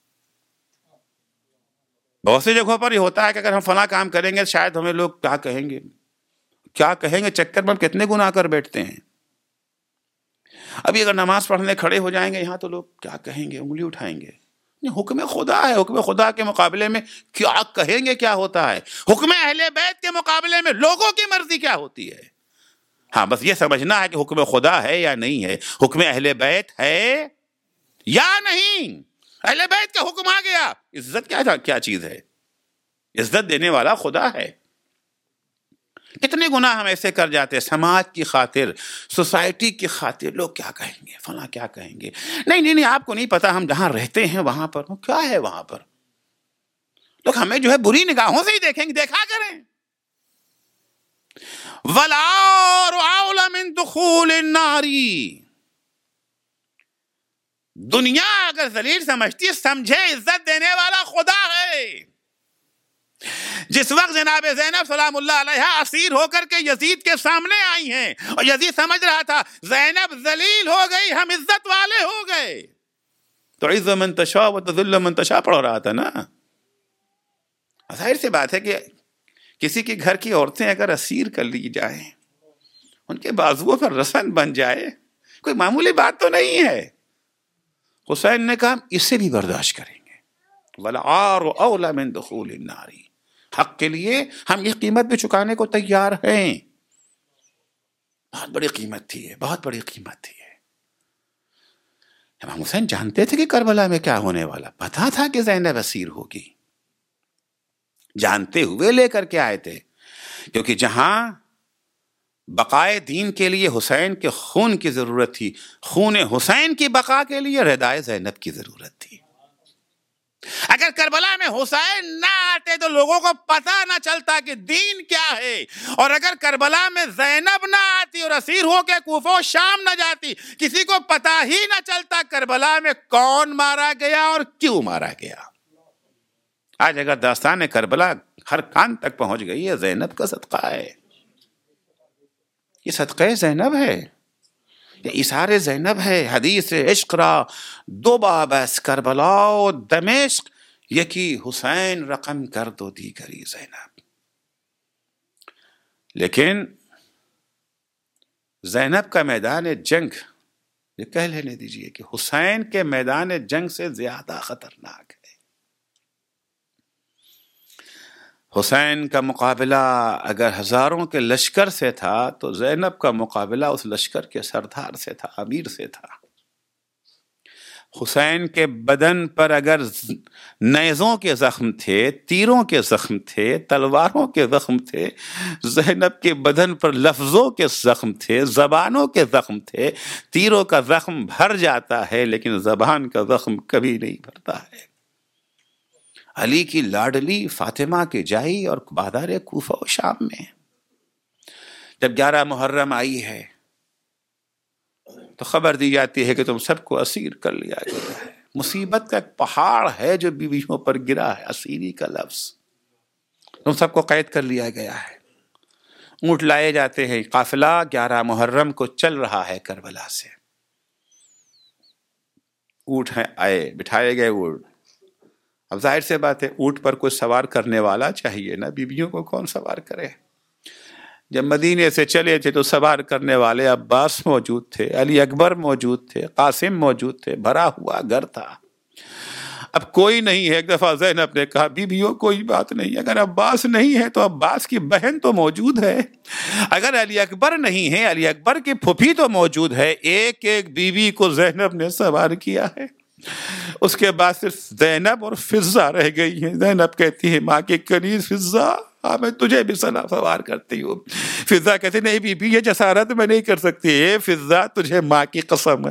Speaker 1: بہت سی جگہوں پر یہ ہوتا ہے کہ اگر ہم فلاں کام کریں گے شاید ہمیں لوگ کیا کہیں گے, کیا کہیں گے چکر میں ہم کتنے گناہ کر بیٹھتے ہیں. ابھی اگر نماز پڑھنے کھڑے ہو جائیں گے یہاں تو لوگ کیا کہیں گے, انگلی اٹھائیں گے. حکم خدا ہے, حکم خدا کے مقابلے میں کیا کہیں گے کیا ہوتا ہے. حکم اہل بیت کے مقابلے میں لوگوں کی مرضی کیا ہوتی ہے. ہاں بس یہ سمجھنا ہے کہ حکم خدا ہے یا نہیں ہے, حکم اہل بیت ہے یا نہیں. اہل بیت کا حکم آ گیا, عزت کیا کیا چیز ہے, عزت دینے والا خدا ہے. کتنے گناہ ہم ایسے کر جاتے ہیں سماج کی خاطر, سوسائٹی کی خاطر. لوگ کیا کہیں گے, فلاں کیا کہیں گے. نہیں نہیں نہیں آپ کو نہیں پتا, ہم جہاں رہتے ہیں وہاں پر کیا ہے, وہاں پر لوگ ہمیں جو ہے بری نگاہوں سے ہی دیکھیں گے, دیکھا کریں. والعار اولا من دخول النار. دنیا اگر ذلیل سمجھتی ہے, سمجھے عزت دینے والا خدا ہے. جس وقت جناب زینب سلام اللہ علیہا اسیر ہو کر کے یزید کے سامنے آئی ہیں, اور یزید سمجھ رہا تھا زینب ذلیل ہو گئی, ہم عزت والے ہو گئے, تو عز من تشاء و تذل من تشاء پڑھ رہا تھا نا. ظاہر سی بات ہے کہ کسی کے گھر کی عورتیں اگر اسیر کر لی جائیں, ان کے بازوؤں پر رسن بن جائے, کوئی معمولی بات تو نہیں ہے. حسین نے کہا اسے بھی برداشت کریں گے. والعار اولا من دخول النار, حق کے لیے ہم یہ قیمت بھی چکانے کو تیار ہیں. بہت بڑی قیمت تھی ہے, بہت بڑی قیمت تھی ہے. امام حسین جانتے تھے کہ کربلا میں کیا ہونے والا, پتا تھا کہ زینب اسیر ہوگی, جانتے ہوئے لے کر کے آئے تھے. کیونکہ جہاں بقائے دین کے لیے حسین کے خون کی ضرورت تھی, خون حسین کی بقا کے لیے ردائے زینب کی ضرورت تھی. اگر کربلا میں حسین نہ آتے تو لوگوں کو پتہ نہ چلتا کہ دین کیا ہے، اور اگر کربلا میں زینب نہ آتی اور اسیر ہو کے کوفہ و شام نہ جاتی، کسی کو پتہ ہی نہ چلتا کربلا میں کون مارا گیا اور کیوں مارا گیا۔ آج اگر داستان کربلا ہر کان تک پہنچ گئی ہے، زینب کا صدقہ ہے، یہ صدقہ زینب ہے، یہ اثار زینب ہے۔ حدیث عشق را دو باب است، کربلا و دمشق، یکی حسین رقم کر دو دیگری زینب۔ لیکن زینب کا میدان جنگ، یہ کہہ لینے دیجئے کہ حسین کے میدان جنگ سے زیادہ خطرناک ہے۔ حسین کا مقابلہ اگر ہزاروں کے لشکر سے تھا تو زینب کا مقابلہ اس لشکر کے سردار سے تھا، امیر سے تھا۔ حسین کے بدن پر اگر نیزوں کے زخم تھے، تیروں کے زخم تھے، تلواروں کے زخم تھے، زینب کے بدن پر لفظوں کے زخم تھے، زبانوں کے زخم تھے۔ تیروں کا زخم بھر جاتا ہے لیکن زبان کا زخم کبھی نہیں بھرتا ہے۔ علی کی لاڈلی فاطمہ کے جائی اور بازار کوفہ و شام میں جب گیارہ محرم آئی ہے تو خبر دی جاتی ہے کہ تم سب کو اسیر کر لیا گیا ہے۔ مصیبت کا ایک پہاڑ ہے جو بیویوں پر گرا ہے، اسیری کا لفظ، تم سب کو قید کر لیا گیا ہے۔ اونٹ لائے جاتے ہیں، قافلہ گیارہ محرم کو چل رہا ہے کربلا سے، اونٹ ہیں آئے، بٹھائے گئے اونٹ۔ اب ظاہر سے بات ہے اونٹ پر کوئی سوار کرنے والا چاہیے نا، بیویوں کو کون سوار کرے؟ جب مدینے سے چلے تھے تو سوار کرنے والے عباس موجود تھے، علی اکبر موجود تھے، قاسم موجود تھے، بھرا ہوا گھر تھا۔ اب کوئی نہیں ہے۔ ایک دفعہ زینب نے کہا بیویوں کوئی بات نہیں، اگر عباس نہیں ہے تو عباس کی بہن تو موجود ہے، اگر علی اکبر نہیں ہے علی اکبر کی پھوپھی تو موجود ہے۔ ایک ایک بیوی کو زینب نے سوار کیا ہے۔ اس کے بعد صرف زینب اور فضہ رہ گئی ہیں۔ زینب کہتی ہے ماں کی کنیز فضہ، ہاں میں تجھے بھی سنا سوار کرتی ہوں۔ فضہ کہتی نہیں بی بی یہ جسارت میں نہیں کر سکتی، اے فضہ تجھے ماں کی قسم ہے،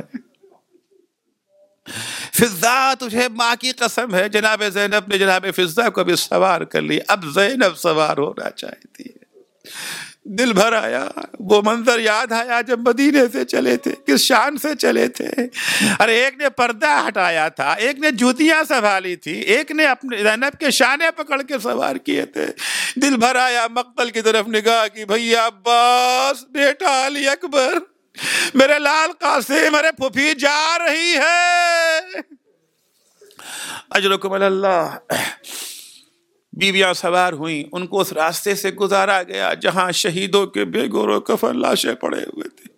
Speaker 1: فضہ تجھے ماں کی قسم ہے۔ جناب زینب نے جناب فضہ کو بھی سوار کر لی۔ اب زینب سوار ہونا چاہتی ہے۔ دل بھر آیا، وہ منظر یاد آیا جب مدینے سے چلے تھے، کس شان سے چلے تھے۔ ارے ایک نے پردہ ہٹایا تھا، ایک نے جوتیاں سنبھالی تھی، ایک نے اپنے زینب کے شانے پکڑ کے سوار کیے تھے۔ دل بھر آیا، مقتل کی طرف نگاہ کی، بھیا عباس، بیٹا علی اکبر، میرے لال قاسم، میرے پھوپھی جا رہی ہے، اجرکم اللہ۔ بیویاں سوار ہوئیں، ان کو اس راستے سے گزارا گیا جہاں شہیدوں کے بے گور و کفن لاشیں پڑے ہوئے تھے۔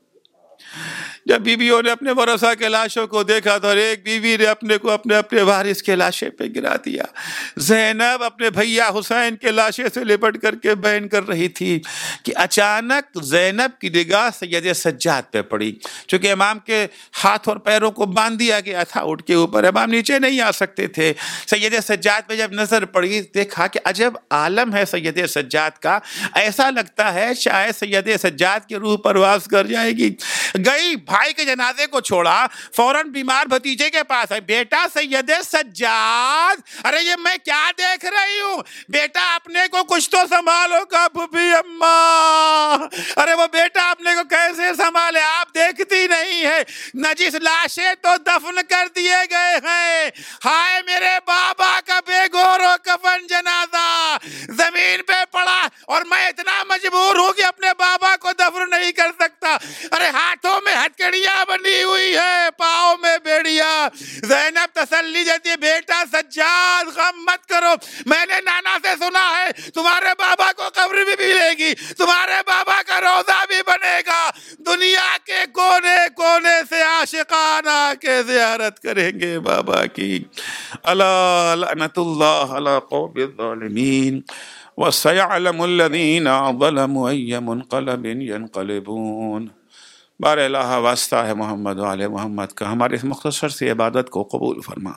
Speaker 1: جب بیویوں نے اپنے ورثہ کے لاشوں کو دیکھا تو ایک بیوی نے اپنے کو اپنے اپنے وارث کے لاشے پہ گرا دیا۔ زینب اپنے بھیا حسین کے لاشے سے لپٹ کر کے بیان کر رہی تھی کہ اچانک زینب کی نگاہ سید سجاد پہ پڑی، چونکہ امام کے ہاتھ اور پیروں کو باندھ دیا گیا تھا اونٹ کے اوپر، امام نیچے نہیں آ سکتے تھے۔ سید سجاد پہ جب نظر پڑی دیکھا کہ عجب عالم ہے سید سجاد کا، ایسا لگتا ہے شاید سید سجاد کی روح پرواز کر جائے گی۔ گئی بھائی کے جنازے کو چھوڑا، فوراً بیمار بھتیجے کے پاس ہے، بیٹا سید سجاد، ارے یہ میں کیا دیکھ رہی ہوں، بیٹا اپنے کو کچھ تو سنبھالو گا بھوبی اماں، ارے وہ بیٹا اپنے کو کیسے سنبھالے، آپ دیکھتی نہیں ہے، نجس لاشیں تو دفن کر دیے گئے ہیں، ہائے میرے بابا کا بے گور و کفن جنازہ زمین پہ پڑا اور میں اتنا مجبور ہوں کہ اپنے بابا کو دفن نہیں کر سکتا، ارے ہاتھوں میں ہتکڑیاں بنی ہوئی ہے، پاؤں میں بیڑیا۔ زینب تسلی دیتی ہے، بیٹا سجاد غم مت کرو، میں نے نانا سے سنا ہے تمہارے بابا کو قبر بھی ملے گی، تمہارے بابا کا روضہ بھی بنے گا، دنیا کے کونے کونے سے عاشقان آ کے زیارت کریں گے بابا کی۔ الا لعنت اللہ علی قوم الظالمین وسيعلم الذين ظلموا أي منقلب ينقلبون۔ بار الہ واسطہ ہے محمد و آل محمد کا، ہماری اس مختصر سی عبادت کو قبول فرما۔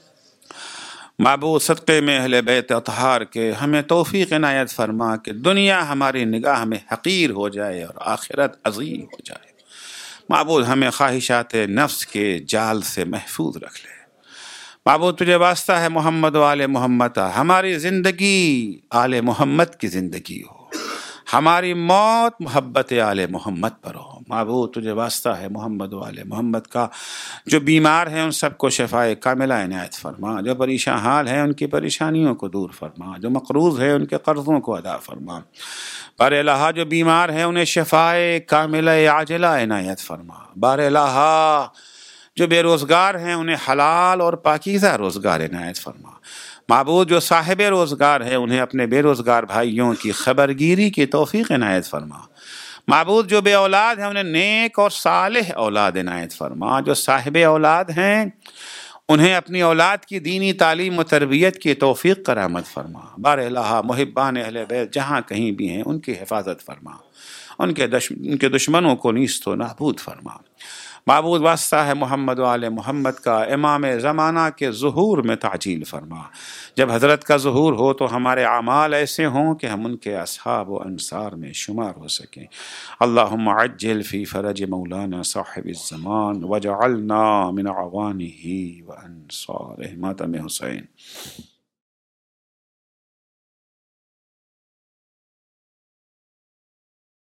Speaker 1: معبود صدقے میں اہل بیت اطہار کے ہمیں توفیق عنایت فرما کہ دنیا ہماری نگاہ میں حقیر ہو جائے اور آخرت عظیم ہو جائے۔ معبود ہمیں خواہشات نفس کے جال سے محفوظ رکھ لے۔ معبود تجھے واسطہ ہے محمد و آل محمد، ہماری زندگی آل محمد کی زندگی ہو، ہماری موت محبت آل محمد پر ہو۔ معبود تجھے واسطہ ہے محمد و آل محمد کا، جو بیمار ہیں ان سب کو شفائے کاملہ عنایت فرما، جو پریشان حال ہیں ان کی پریشانیوں کو دور فرما، جو مقروض ہیں ان کے قرضوں کو ادا فرما۔ بار الہ جو بیمار ہیں انہیں شفائے کاملہ عاجلہ عنایت فرما۔ بار الہ جو بے روزگار ہیں انہیں حلال اور پاکیزہ روزگار عنایت فرما۔ معبود جو صاحب روزگار ہیں انہیں اپنے بے روزگار بھائیوں کی خبرگیری کی توفیق عنایت فرما۔ معبود جو بے اولاد ہیں انہیں نیک اور صالح اولاد عنایت فرما۔ جو صاحب اولاد ہیں انہیں اپنی اولاد کی دینی تعلیم و تربیت کی توفیق کرامت فرما۔ بار الہ محبان اہل بیت جہاں کہیں بھی ہیں ان کی حفاظت فرما، ان کے ان کے دشمنوں کو نیست و نابود فرما۔ معبود واسطہ ہے محمد و آل محمد کا، امام زمانہ کے ظہور میں تعجیل فرما۔ جب حضرت کا ظہور ہو تو ہمارے اعمال ایسے ہوں کہ ہم ان کے اصحاب و انصار میں شمار ہو سکیں۔ اللہم عجل فی فرج مولانا صاحب الزمان وجعلنا من اعوانہ و انصارہ۔ ماتم حسین۔